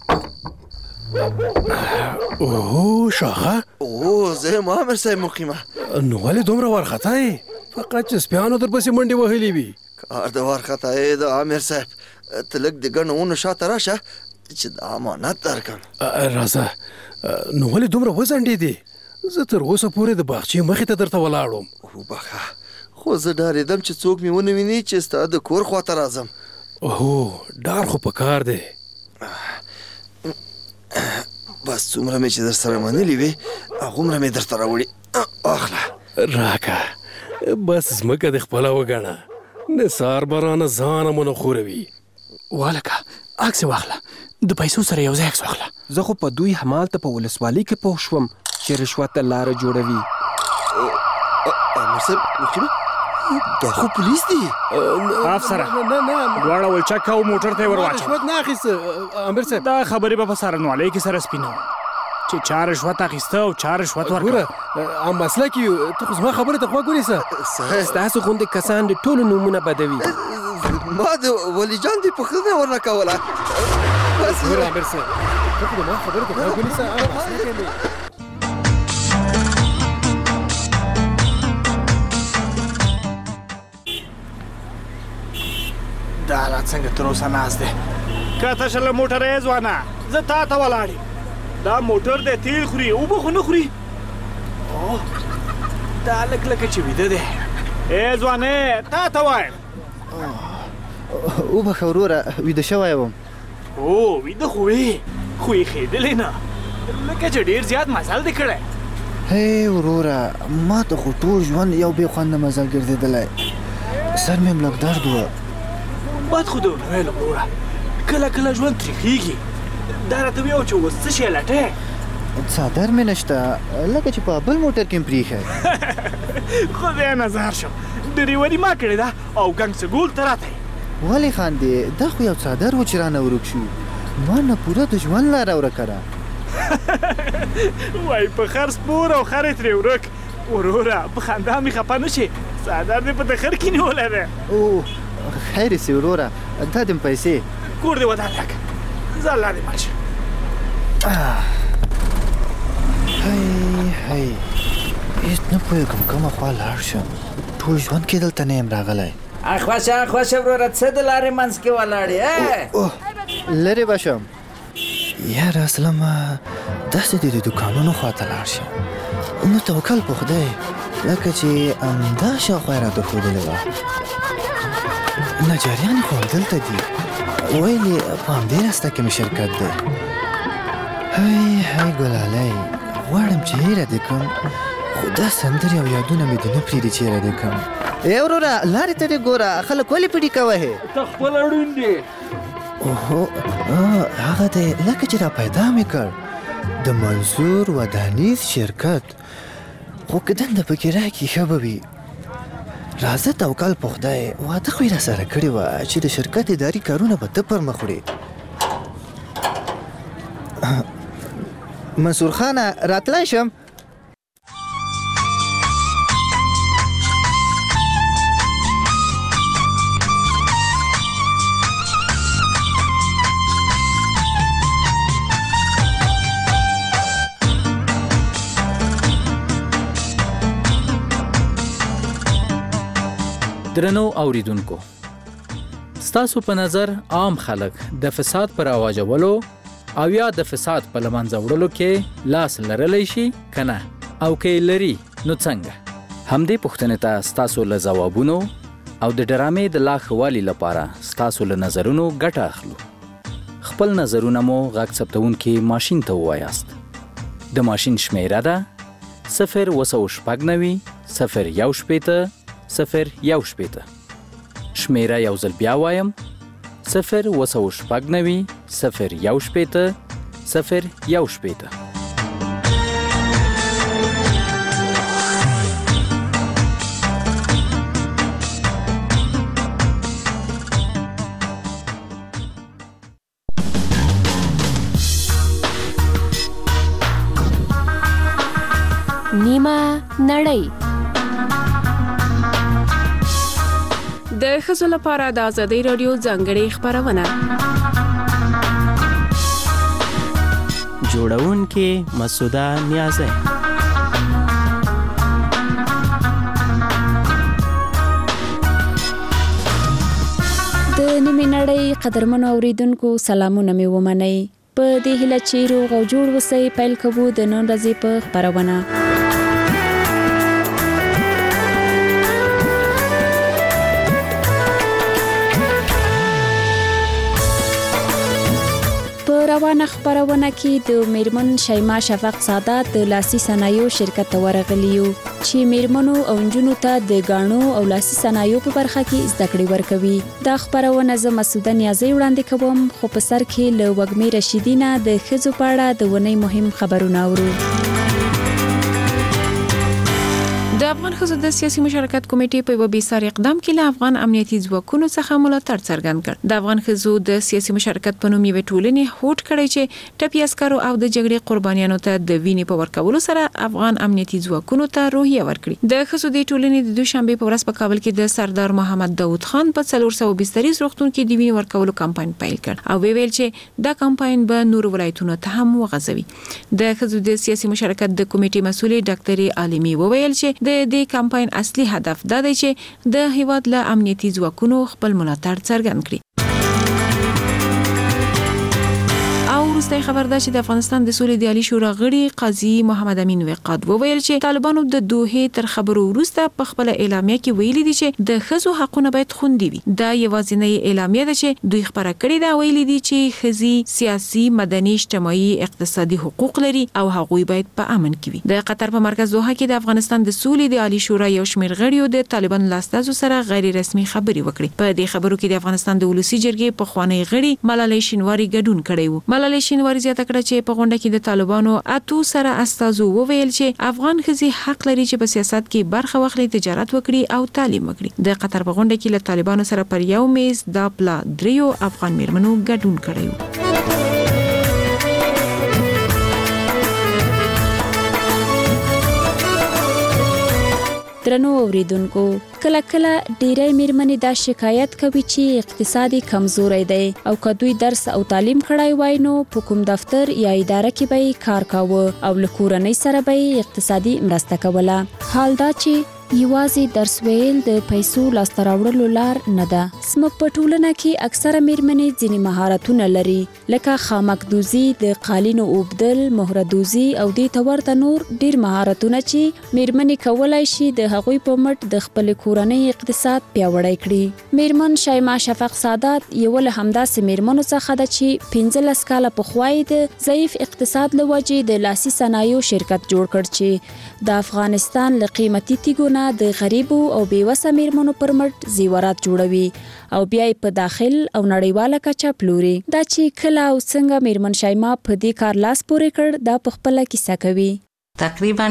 S23: اوه شاغه.
S24: اوه زه یم عامر صاحب مقیمه.
S23: نو ولې دومره وارخطا یې؟ فقط چې سپیانو در پسې منډې وهلې وي.
S24: کار د وارخطایۍ د عامر صاحب. ته لږ د ګڼو ونو شاته راشه چې د امانت درکړم.
S23: راځه. نو ولې دومره وځنډېدې؟ زه تر اوسه پورې د باغچې مخې ته درته ولاړم.
S24: وبخه، خو زه ډارېدم چې څوک مې ونه ویني چې ستا د کور خواته راځم.
S23: اوهو ډار خو په کار دی.
S24: بس څومره مې چې در سره منلي وې هغومره مې درته راوړي. اخله
S23: راکه. بس ځمکه دې خپله وګڼه، نثار به رانه ځانه منه خوروي.
S3: والکه عکس واخله،
S25: د پیسو سره یو ځای عکس واخله.
S7: زه خو په دوی همالته په ولسوالۍ کې پوه شوم چې رشوت ته لاره جوړوي.
S24: امر صاحب مخکې دا خو پولیس دي.
S9: افسره دواړه ولچک او موټر ته ور واچو.
S23: رشوت نه اخیسته امر صاحب.
S9: دا خبرې به په سارنوالۍ کې سره سپینو چې چا رشوت اخیسته او چا رشوت ورکړه.
S23: ګوره ام مسله کې ته خو زما خبرې ته غوږ ونیسه.
S7: ستاسو غوندې کسان د ټولو نومونه بدوي.
S24: ما د ولی جان دې پوښتنه ورنه کوله.
S23: ګوره امر صاحب ته خو ما خبرې ته غوږ ونیسه.
S9: دا حالات څنګه تر اوسه ناست دی؟ کته شه له موټره ځوانه، زه تا ته ولاړ یم. دا موټر دی تیل خوري، اوبه خو نه خوري. دا لږ لکه چې ویده دی. ای ځوانې تا ته وایم.
S3: وبخه وروره ویده شوی وم.
S9: او ویده خو وې خو یې ښېدلې نه لکه چې ډېر زیات مزل دې کړی.
S3: هی وروره ما ته خو ټول ژوند یو بې خونده مزل ګرځېدلی. سر مې هم لږ درد و.
S9: بد خو درنه ویل وروره، کله کله ژوند تریخېږي. دا راته ویو چې اوس څه شی لټې؟
S3: څادر مې نشته لکه چې په بل موټر کې مې پرېښی.
S9: خدای نظر شم ډریوري ما کړې ده او ګنګسګول ته راته.
S3: ولې خاندې؟ دا خو یو څادر و چې رانه ورک شو. ما نه پوره د ژوند لاره ورکه ده.
S9: وای په خر سپور او خر یې ترې ورک. وروره په خندا مې خفه نه شي، څادر دې په تخر کې نیولی دی.
S3: او خیر سي وروره دا دې پیسې
S9: کور دې ودان لک زه الله دې مړ شم.
S3: هی هېڅ نه پوهېږم کومه خوا لاړ شم. ټول ژوند کې دلته نه یم راغلی.
S12: خوشه وروره څه د لارې منځ کې ولاړ یې؟
S3: لرې به شم. یاره اسلمه داسې دې د دوکانونو خواته لاړ شم. نو توکل په خدای لکه چې همدا شاوخوا یې راته ښودلې وه. نجاریان خو همدلته دي. ویلې په همدې راسته کې مې شرکت دی. هی ګلالی غواړم چې هیره دې کړم خو دا سندرې او یادونه مې د نه پرېږدي چې هیره دې کړم. ای وروره لارې ته دې ګوره خلک ولې پډې کوهې؟
S9: ته خپله ړوند دی.
S3: اوهو هغه دی لکه چې را پیدا مې کړ د منصور ودانیز شرکت. خو که دنده پکې راکړي ښه به وي. راځه توکل په خدای واده خو یې راسره کړې وه چې د شرکت اداري کارونه به ته پر مخ وړې. منصور خانه راتلی شم؟
S10: درنو اوریدونکو، ستاسو په نظر عام خلک د فساد پر اواجولو او یا د فساد په لمنځه وړلو کې لاس لرلی شي کنه؟ او کې لري نو څنګه؟ همدې پوښتنې ته ستاسو له ځوابونو او د ډرامې د لا ښه والي لپاره ستاسو له نظرونو ګټه اخلو. خپل نظرونه مو غږ ثبتونکي ماشین ته ووایاست. د ماشین شمیره ده 090 018 018. شمیره یو ځل بیا وایم 090 018 018.
S13: نیمه نړۍ
S22: د ښځو لپاره د آزادۍ رادیو ځانګړې خپرونه.
S14: جوړونکې مسعوده نیازی.
S13: د نیمه نړۍ قدرمنو اوریدونکو سلامونه مې ومنئ. په دې هیله چې روغ او جوړ اوسئ، پیل کوو د نن ورځې په خپرونه. روانه خبرونه کې د میرمن شیما شفق سادات د لاسي صنایعو شرکت ته ورغلی یو چې میرمنو او نجونو ته د غاڼو او لاسي صنایعو په برخه کې زده کړې ورکوي. دا خبرونه زه مسعوده نیازی وړاندې کوم، خو په سر کې له وږمې رشیدینه د ښځو په اړه د ونې مهم خبرونه اورو.
S15: د افغان ښځو د سیاسي مشارکت کمیټې په یو بیساري اقدام کې له افغان امنیتي ځواکونو څخه ملاتړ څرګند کړ. د افغان ښځو د سیاسي مشارکت په نوم یوې ټولنې هوډ کړی چې ټپي عسکرو او د جګړې قربانیانو ته د وینې په ورکولو سره افغان امنیتي ځواکونو ته روحیه ورکړي. د ښځو د ټولنې د دوشنبه په ورځ په کابل کې د سردار محمد داود خان په 400 بستریز روغتون کې د وینې ورکولو کمپاین پیل کړ او ویل چې دا کمپاین به نور ولایتونو ته هم وغځوي. د ښځو د سیاسي مشارکت د کمیټې مسؤل ډاکټر عالمي وویل چې د دې کمپاین اصلي هدف دا دی چې د هیواد له امنیتي ځواکونو خپل ملاتړ څرګند کړي. وروسته خبر ده چې د افغانستان د سولې د عالی شورا غړي قاضي محمد امین وقاد وویل چې طالبانو د دوحې تر خبرو وروسته په خپل اعلامیه کې ویلي دي چې د ښځو حقونه باید خوندي وي. دا یوازینی اعلامیه ده چې دوی خبره کړې ده، ویلي دي چې ښځې سیاسي، مدني، اجتماعي، اقتصادي حقوق لري او هغوی باید په امن کې وي. د قطر په مرکز دوحه کې د افغانستان د سولې د عالی شورا یو شمېر غړیو د طالبانو له استازو سره غیر رسمي خبرې وکړې. په دې خبرو کې د افغانستان د ولسی جرګې پخوانی غړي ملالۍ شینواری ګډون کړی و. ملالۍ شینواری زیاته کړه چې په غونډه کې د طالبانو اتو سره استازو وویل چې افغان ښځې حق لري چې په سیاست کې برخه واخلي، تجارت وکړي او تعلیم وکړي. د قطر په غونډه کې له طالبانو سره پر یو میز د پلا دریو افغان میرمنو ګډون کړی و.
S13: درنو اوریدونکو، کله کله ډیری میرمنې دا شکایت کوي چې اقتصادي کمزوري دی او که دوی درس او تعلیم کړای وای نو په کوم دفتر یا اداره کې به کار کاوه او له کورنۍ سره به اقتصادي مرسته کوله. حال دا چې یوازې درس ویل د پیسو لاسته راوړلو لار نه ده. زموږ په ټولنه کې اکثره میرمنې ځینې مهارتونه لري، لکه خامکدوزي، د قالینو اوبدل، مهردوزي او دې ته ورته نور ډیر مهارتونه چې میرمنې کولای شي د هغوی په مټ د خپل کورنۍ اقتصاد پیاوړی کړي. میرمن شایما شفق سادات یو له همداسې میرمنو څخه ده چې 15 کاله پخوا د ضعیف اقتصاد له وجې د لاسي صنایعو شرکت جوړ کړ چې د افغانستان له قیمتي تیږو د غریبو او بیوسه میرمنو پر مټ زیورات جوړوي او بیا په داخل او نړیواله کچه پلوري. دا چې کله او څنګه میرمن شایما په دې کار لاس پورې کړ، دا په خپل کیسه کوي.
S16: تقریبا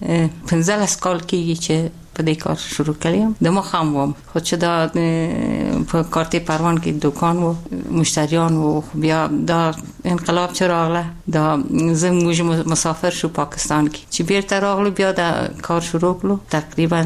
S16: 15 کال کېږي چې په دې کار شروع کړم. د مخام وم خو چې دا په کارت پروان کې دکان وو، مشتریان وو. بیا دا انقلاب چې راغله، دا زموږ مسافر شو پاکستان کې چې بیرته راغلو، بیا دا کار شروع کړو. تقریبا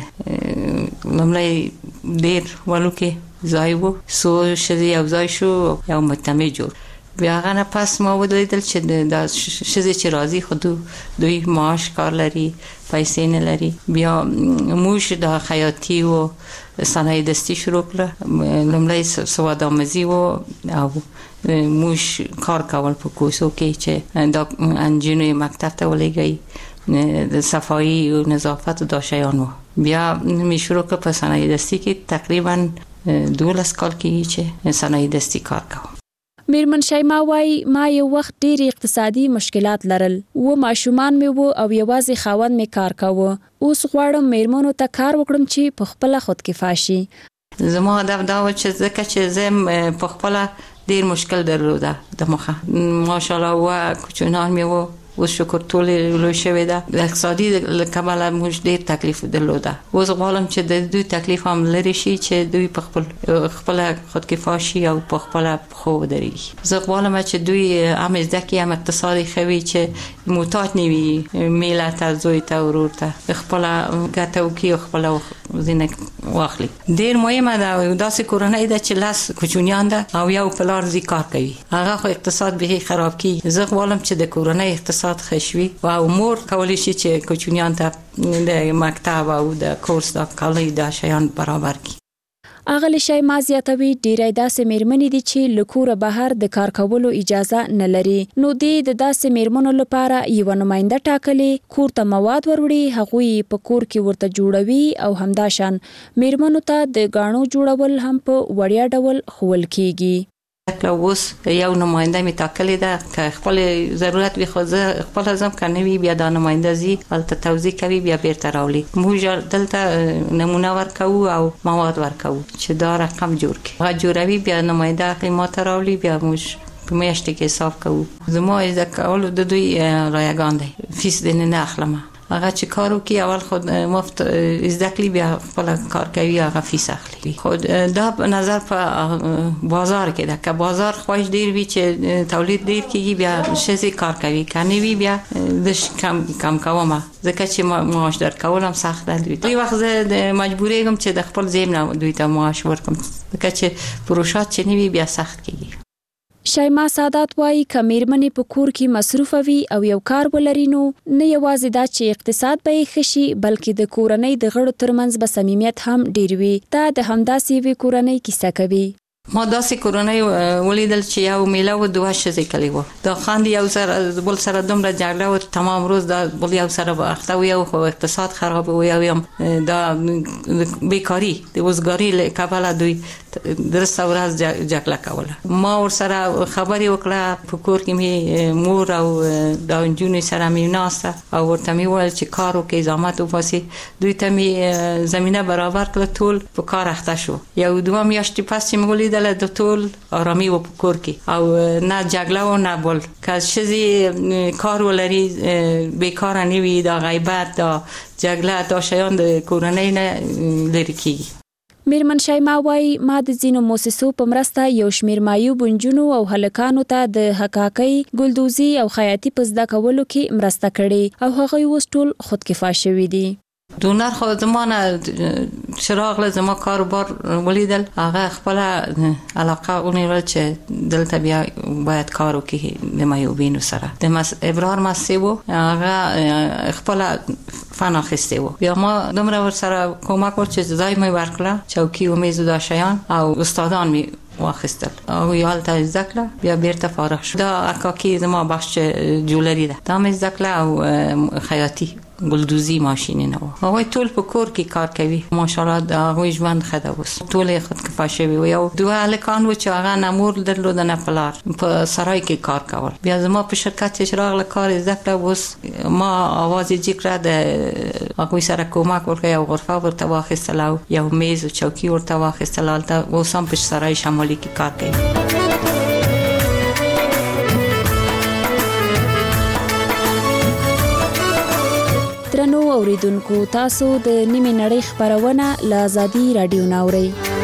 S16: د لمړی ډیر ولو کې ځای وو، سو شدي او ځای شو یو مجتمع جوړ. بیا هغه نه پس ما ولیدل چې دا ښځې چې راځي خو دوی معاش کار لري، پیسې نه لري. بیا موږ د خیاطي او صنایع دستي شروع کړه. لومړی سوادآموزي و او موږ کار کول په کوڅو کې چې دا انجینو مکتب ته ولېږئ، د صفایي او نظافت دا شیان و. بیا می شروع کړه په صنایع دستي کې. تقریبا 12 کال کې چې صنایع دستي کار کوم.
S13: میرمن شایما وای ما یو وخت ډیر اقتصادي مشکلات لرل و، ماشومان مې وو او یوازې خاوند مې کار کاوه. اوس غواړم میرمنو ته کار وکړم چې په خپل خودکفا شي.
S16: زما هدف دا و چې ځکه چې زه په خپل ډیر مشکل درلوده د مخه ماشاءالله و کوچنان مې وو. اوس شکر ټول لوی شوی ده. د اقتصادي کماله موږ ډیر تکلیف درلوده. اوس غواړم چې د دوی تکلیف هم لري شي، چې دوی په خپل خودکفا شي او په خپل خو ودرېږي. زه غواړم چې دوی هم زده کړي، هم اقتصادي خوي، چې محتاج نه وي میله ته، زوی ته، ورور ته، خپل ګټه وکړي او خپل زینه واخلي. ډیر مهمه ده. داسې کورنۍ ده چې لاس کوچنیان ده او یو پلار زی کار کوي، هغه خو اقتصاد به خراب کی. زه غواړم چې د کورنۍ اقتصاد خشوي او مور کولی شي چې کوچنیان ته د مکتب او د کورس د کالج د شیان برابر کړي.
S13: اغلی شایما زیاتوي ډیری داسې میرمنې دي چې له کوره بهر د کار کولو اجازه نه لري، نو د داسې میرمنو لپاره یو نماینده ټاکلې کور ته مواد وروړي، هغوی په کور کې ورته جوړوي او همداشان میرمنو ته د غاڼو جوړول هم په وړیا ډول ښوول کیږي.
S16: اوس یو نماینده می ټاکلې ده که خپل ضرورت وي خو زه خپل ځم که نه وي بیا دا نماینده ځي هلته توضیح کوي بیا بیرته راولي موږ دلته نمونه ورکوو او مواد ورکوو چې دا رقم جوړ کړي هغه جوړوي بیا نماینده هغې ماته راولي بیا موږ په میاشتې کې حساب کوو زما زده کولو د دوی رایګان دی فیس دې نه اخلم هغه چې کار وکړي اول خود مفت زده کړي بیا خپل کار کوي هغه فیس اخلي خود دا په نظر په بازار کې ده که بازار خواهش ډیر وي چې تولید ډیر کیږي بیا شې کار کوي کني وی بیا د کم کومه ځکه چې معاش درکول هم سخت دی دوی وخت زه مجبورې یم چې د خپل زیم نه دوی ته معاش ورکم ځکه چې پروژات چې نیوي بیا سخت کیږي
S13: شایما سادات وایي که میرمنې په کور کې مصروفه وي او یو کار ولري نو نه یوازې دا چې اقتصاد به یې ښه شي بلکې د کورنۍ د غړو ترمنځ به صمیمیت هم ډیر وي دا د همداسې یوې کورنۍ کیسه کوي
S16: ما داسې کورنۍ ولیدل چې یو میله و دوه ښځې کلی و دا خاندي یو سره بل سره دومره جګړه و تمام روز دا بل یو سره به اخته و یو خو اقتصاد خراب و یو هم دا بیکاری د وزګاري له کبله دوی درسته ورځ جګړه کوله ما ورسره خبرې وکړه په کور کې مې مور او دا نجونې سره مې ناسته او ورته مې وویل چې کار وکړئ زحمت وباسئ دوی ته مې زمینه برابر کړه ټول په کار اخته شو یو دوه میاشتې پس چې مې ولیدله د ټول آرامي و په کور کې او نه جګړه و نه بل که ښځې کار ولري بیکاره نه وي دا غیبت دا جګړه دا شیان د کورنۍ نه لرې کیږي
S13: میرمن شایما وایي ما د ځینو موسسو په مرسته یو شمیر مایوب نجونو او هلکانو ته د حقاقي ګلدوزي او خیاطي په زده کولو کې مرسته کړې او هغوی اوس ټول خودکفا شوي دي
S16: دونر خو زمانه چراغ له زما کاروبار ولیدل هغه خپل علاقه ونیول چې دلته بیا باید کار وکړي د مایوبینو سره د ابرار مسیبو هغه خپل فن اخیسته و بیا ما دومره ورسره کومک ور چې ځای مې ورکړه چوکي او میز دا شیان او استادان می واخیستل او یالته ذکر بیا بیرته فارغ شد دا اکاکی زما بخش جولری ده دا مې ذکر او خیاطی ګلدوزي ماشین نه و هغه ټول په کور کې کار کوي ماشاءالله دا هغه ژوند خدا وس ټول خود کفا شوی و یو دوه الکان و چې هغه نمور درلود نه پلار په سرای کې کار کول بیا زما په شرکت چې راغله کار ذکر وس ما आवाज ذکر ده هغه سره کومک ورکړ او غرفه ورته واخیستل او یو میز او چوکي ورته واخیستل البته و سم په سرای شمالي کې کار کوي
S13: درنو اوریدونکو تاسو د نیمه نړۍ خبرونه له آزادي رادیو ناوړي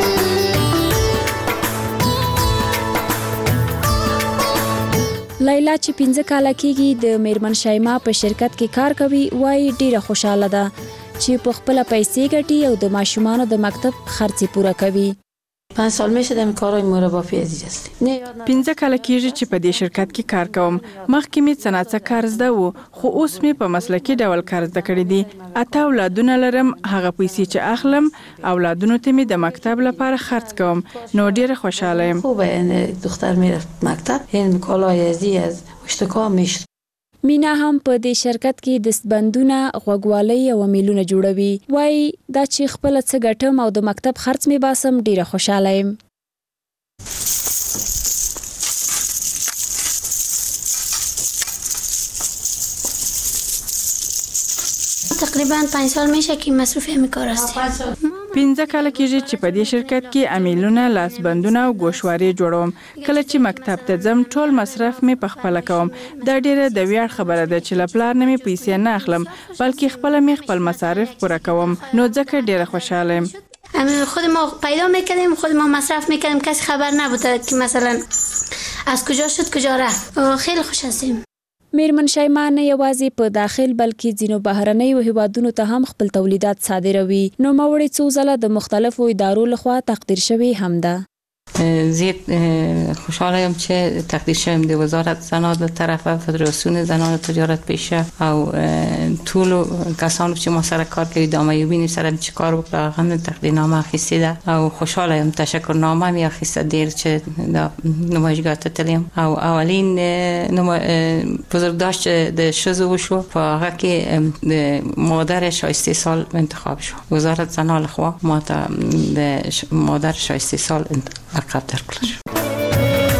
S13: لیلا چې 15 کال کېږي د میرمن شایما په شرکت کې کار کوي وایي ډیره خوشاله ده چې په خپل پیسې ګټي او د ماشومانو د مکتب خرڅ پوره کوي
S4: 5 سال میشه دم کارای مربافی عزیز است
S5: 15 کال کېږي چې په دې شرکت کې کار کوم مخکې مې صنعت کار زده و خو اوس مې په مسلکي ډول کار زده کړی دي اته اولادونه لرم هغه پیسې چې اخلم اولادونو ته مې د مکتب لپاره خرڅ کوم نو ډیره خوشاله یم
S4: خوبه دختر میره مکتب این کالای عزیز اشتکا میشه
S13: مینا هم په دې شرکت کې دستبندونه غوګوالۍ او میلونه جوړوي وای دا چې خپل څه ګټم او د مکتب خرڅ می باسم ډیره خوشاله یم
S6: تقریبا 5 سال میشه که مصروف همین کار هستم
S5: 15 کال کېږي چې په دې شرکت کې امیلونه لاسبندونه او ګوشواري جوړوم کله چې مکتب ته ځم ټول مصرف مې په خپل کوم دا ډیره د ویاړ خبره ده چې لپلار نه مې پیسې نه اخلم بلکې خپل مصارف پوره کوم نو ځکه ډیره خوشاله یم
S6: خود ما پیدا میکردیم خود ما مصرف میکردیم کسی خبر نبوده که مثلا از کجا شد کجا رفت خیلی خوش هستیم
S13: میرمن شایما نه یوازې په داخل بلکې ځینو بهرنیو هیوادونو ته هم خپل تولیدات صادروي نو موري څو ځله د مختلفو ادارو لخوا تقدیر شوی هم ده
S16: زیاد خوشحال یم چې تقدیر شوم د وزارت زنان له طرفه فدراسیون زنان تجارت پیشه او ټول کسانو چې ما سره کار کوي د مایوبین سره چې کار وکړه هم تقدیرنامه اخیسته ده او خوشحال یم تشکرنامه می اخیسته دیر چې د نمایشگاه ته تلم او اولین بزرگداشت د شزو وشو په هغه کې د مادر شایسته سال انتخاب شو وزارت زنان لخوا ما ته د مادر شایسته سال لقب درکړل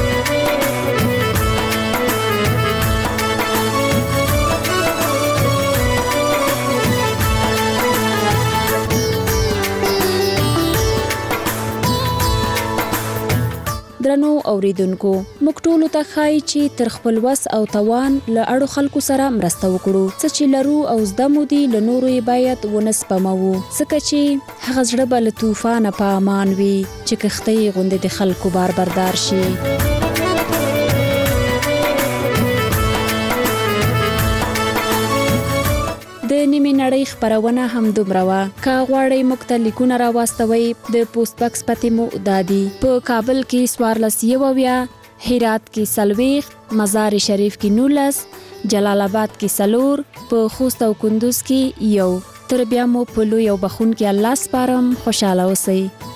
S13: درنو اوریدونکو موږ ټول ته ښایي چې تر خپل وس او توان له اړو خلکو سره مرسته وکړو څه چې لرو او زده مو دي له نورو یې باید ونه سپموو ځکه چې هغه زړه به له طوفانه په امان وي چې کښتۍ غوندې د خلکو بار بردار شي. د نیمې نړۍ خپرونه هم دومره وه. که غواړئ موږ ته لیکونه راواستوئ د پوسټ بکس پتې مو دا دي: په کابل کې 1470، هرات کې 40، مزار شریف کې 19، جلال آباد کې 4، په خوست او کندوز کې 1. تر بیا مو په لوی او بخون کې الله سپارم. خوشاله اوسئ.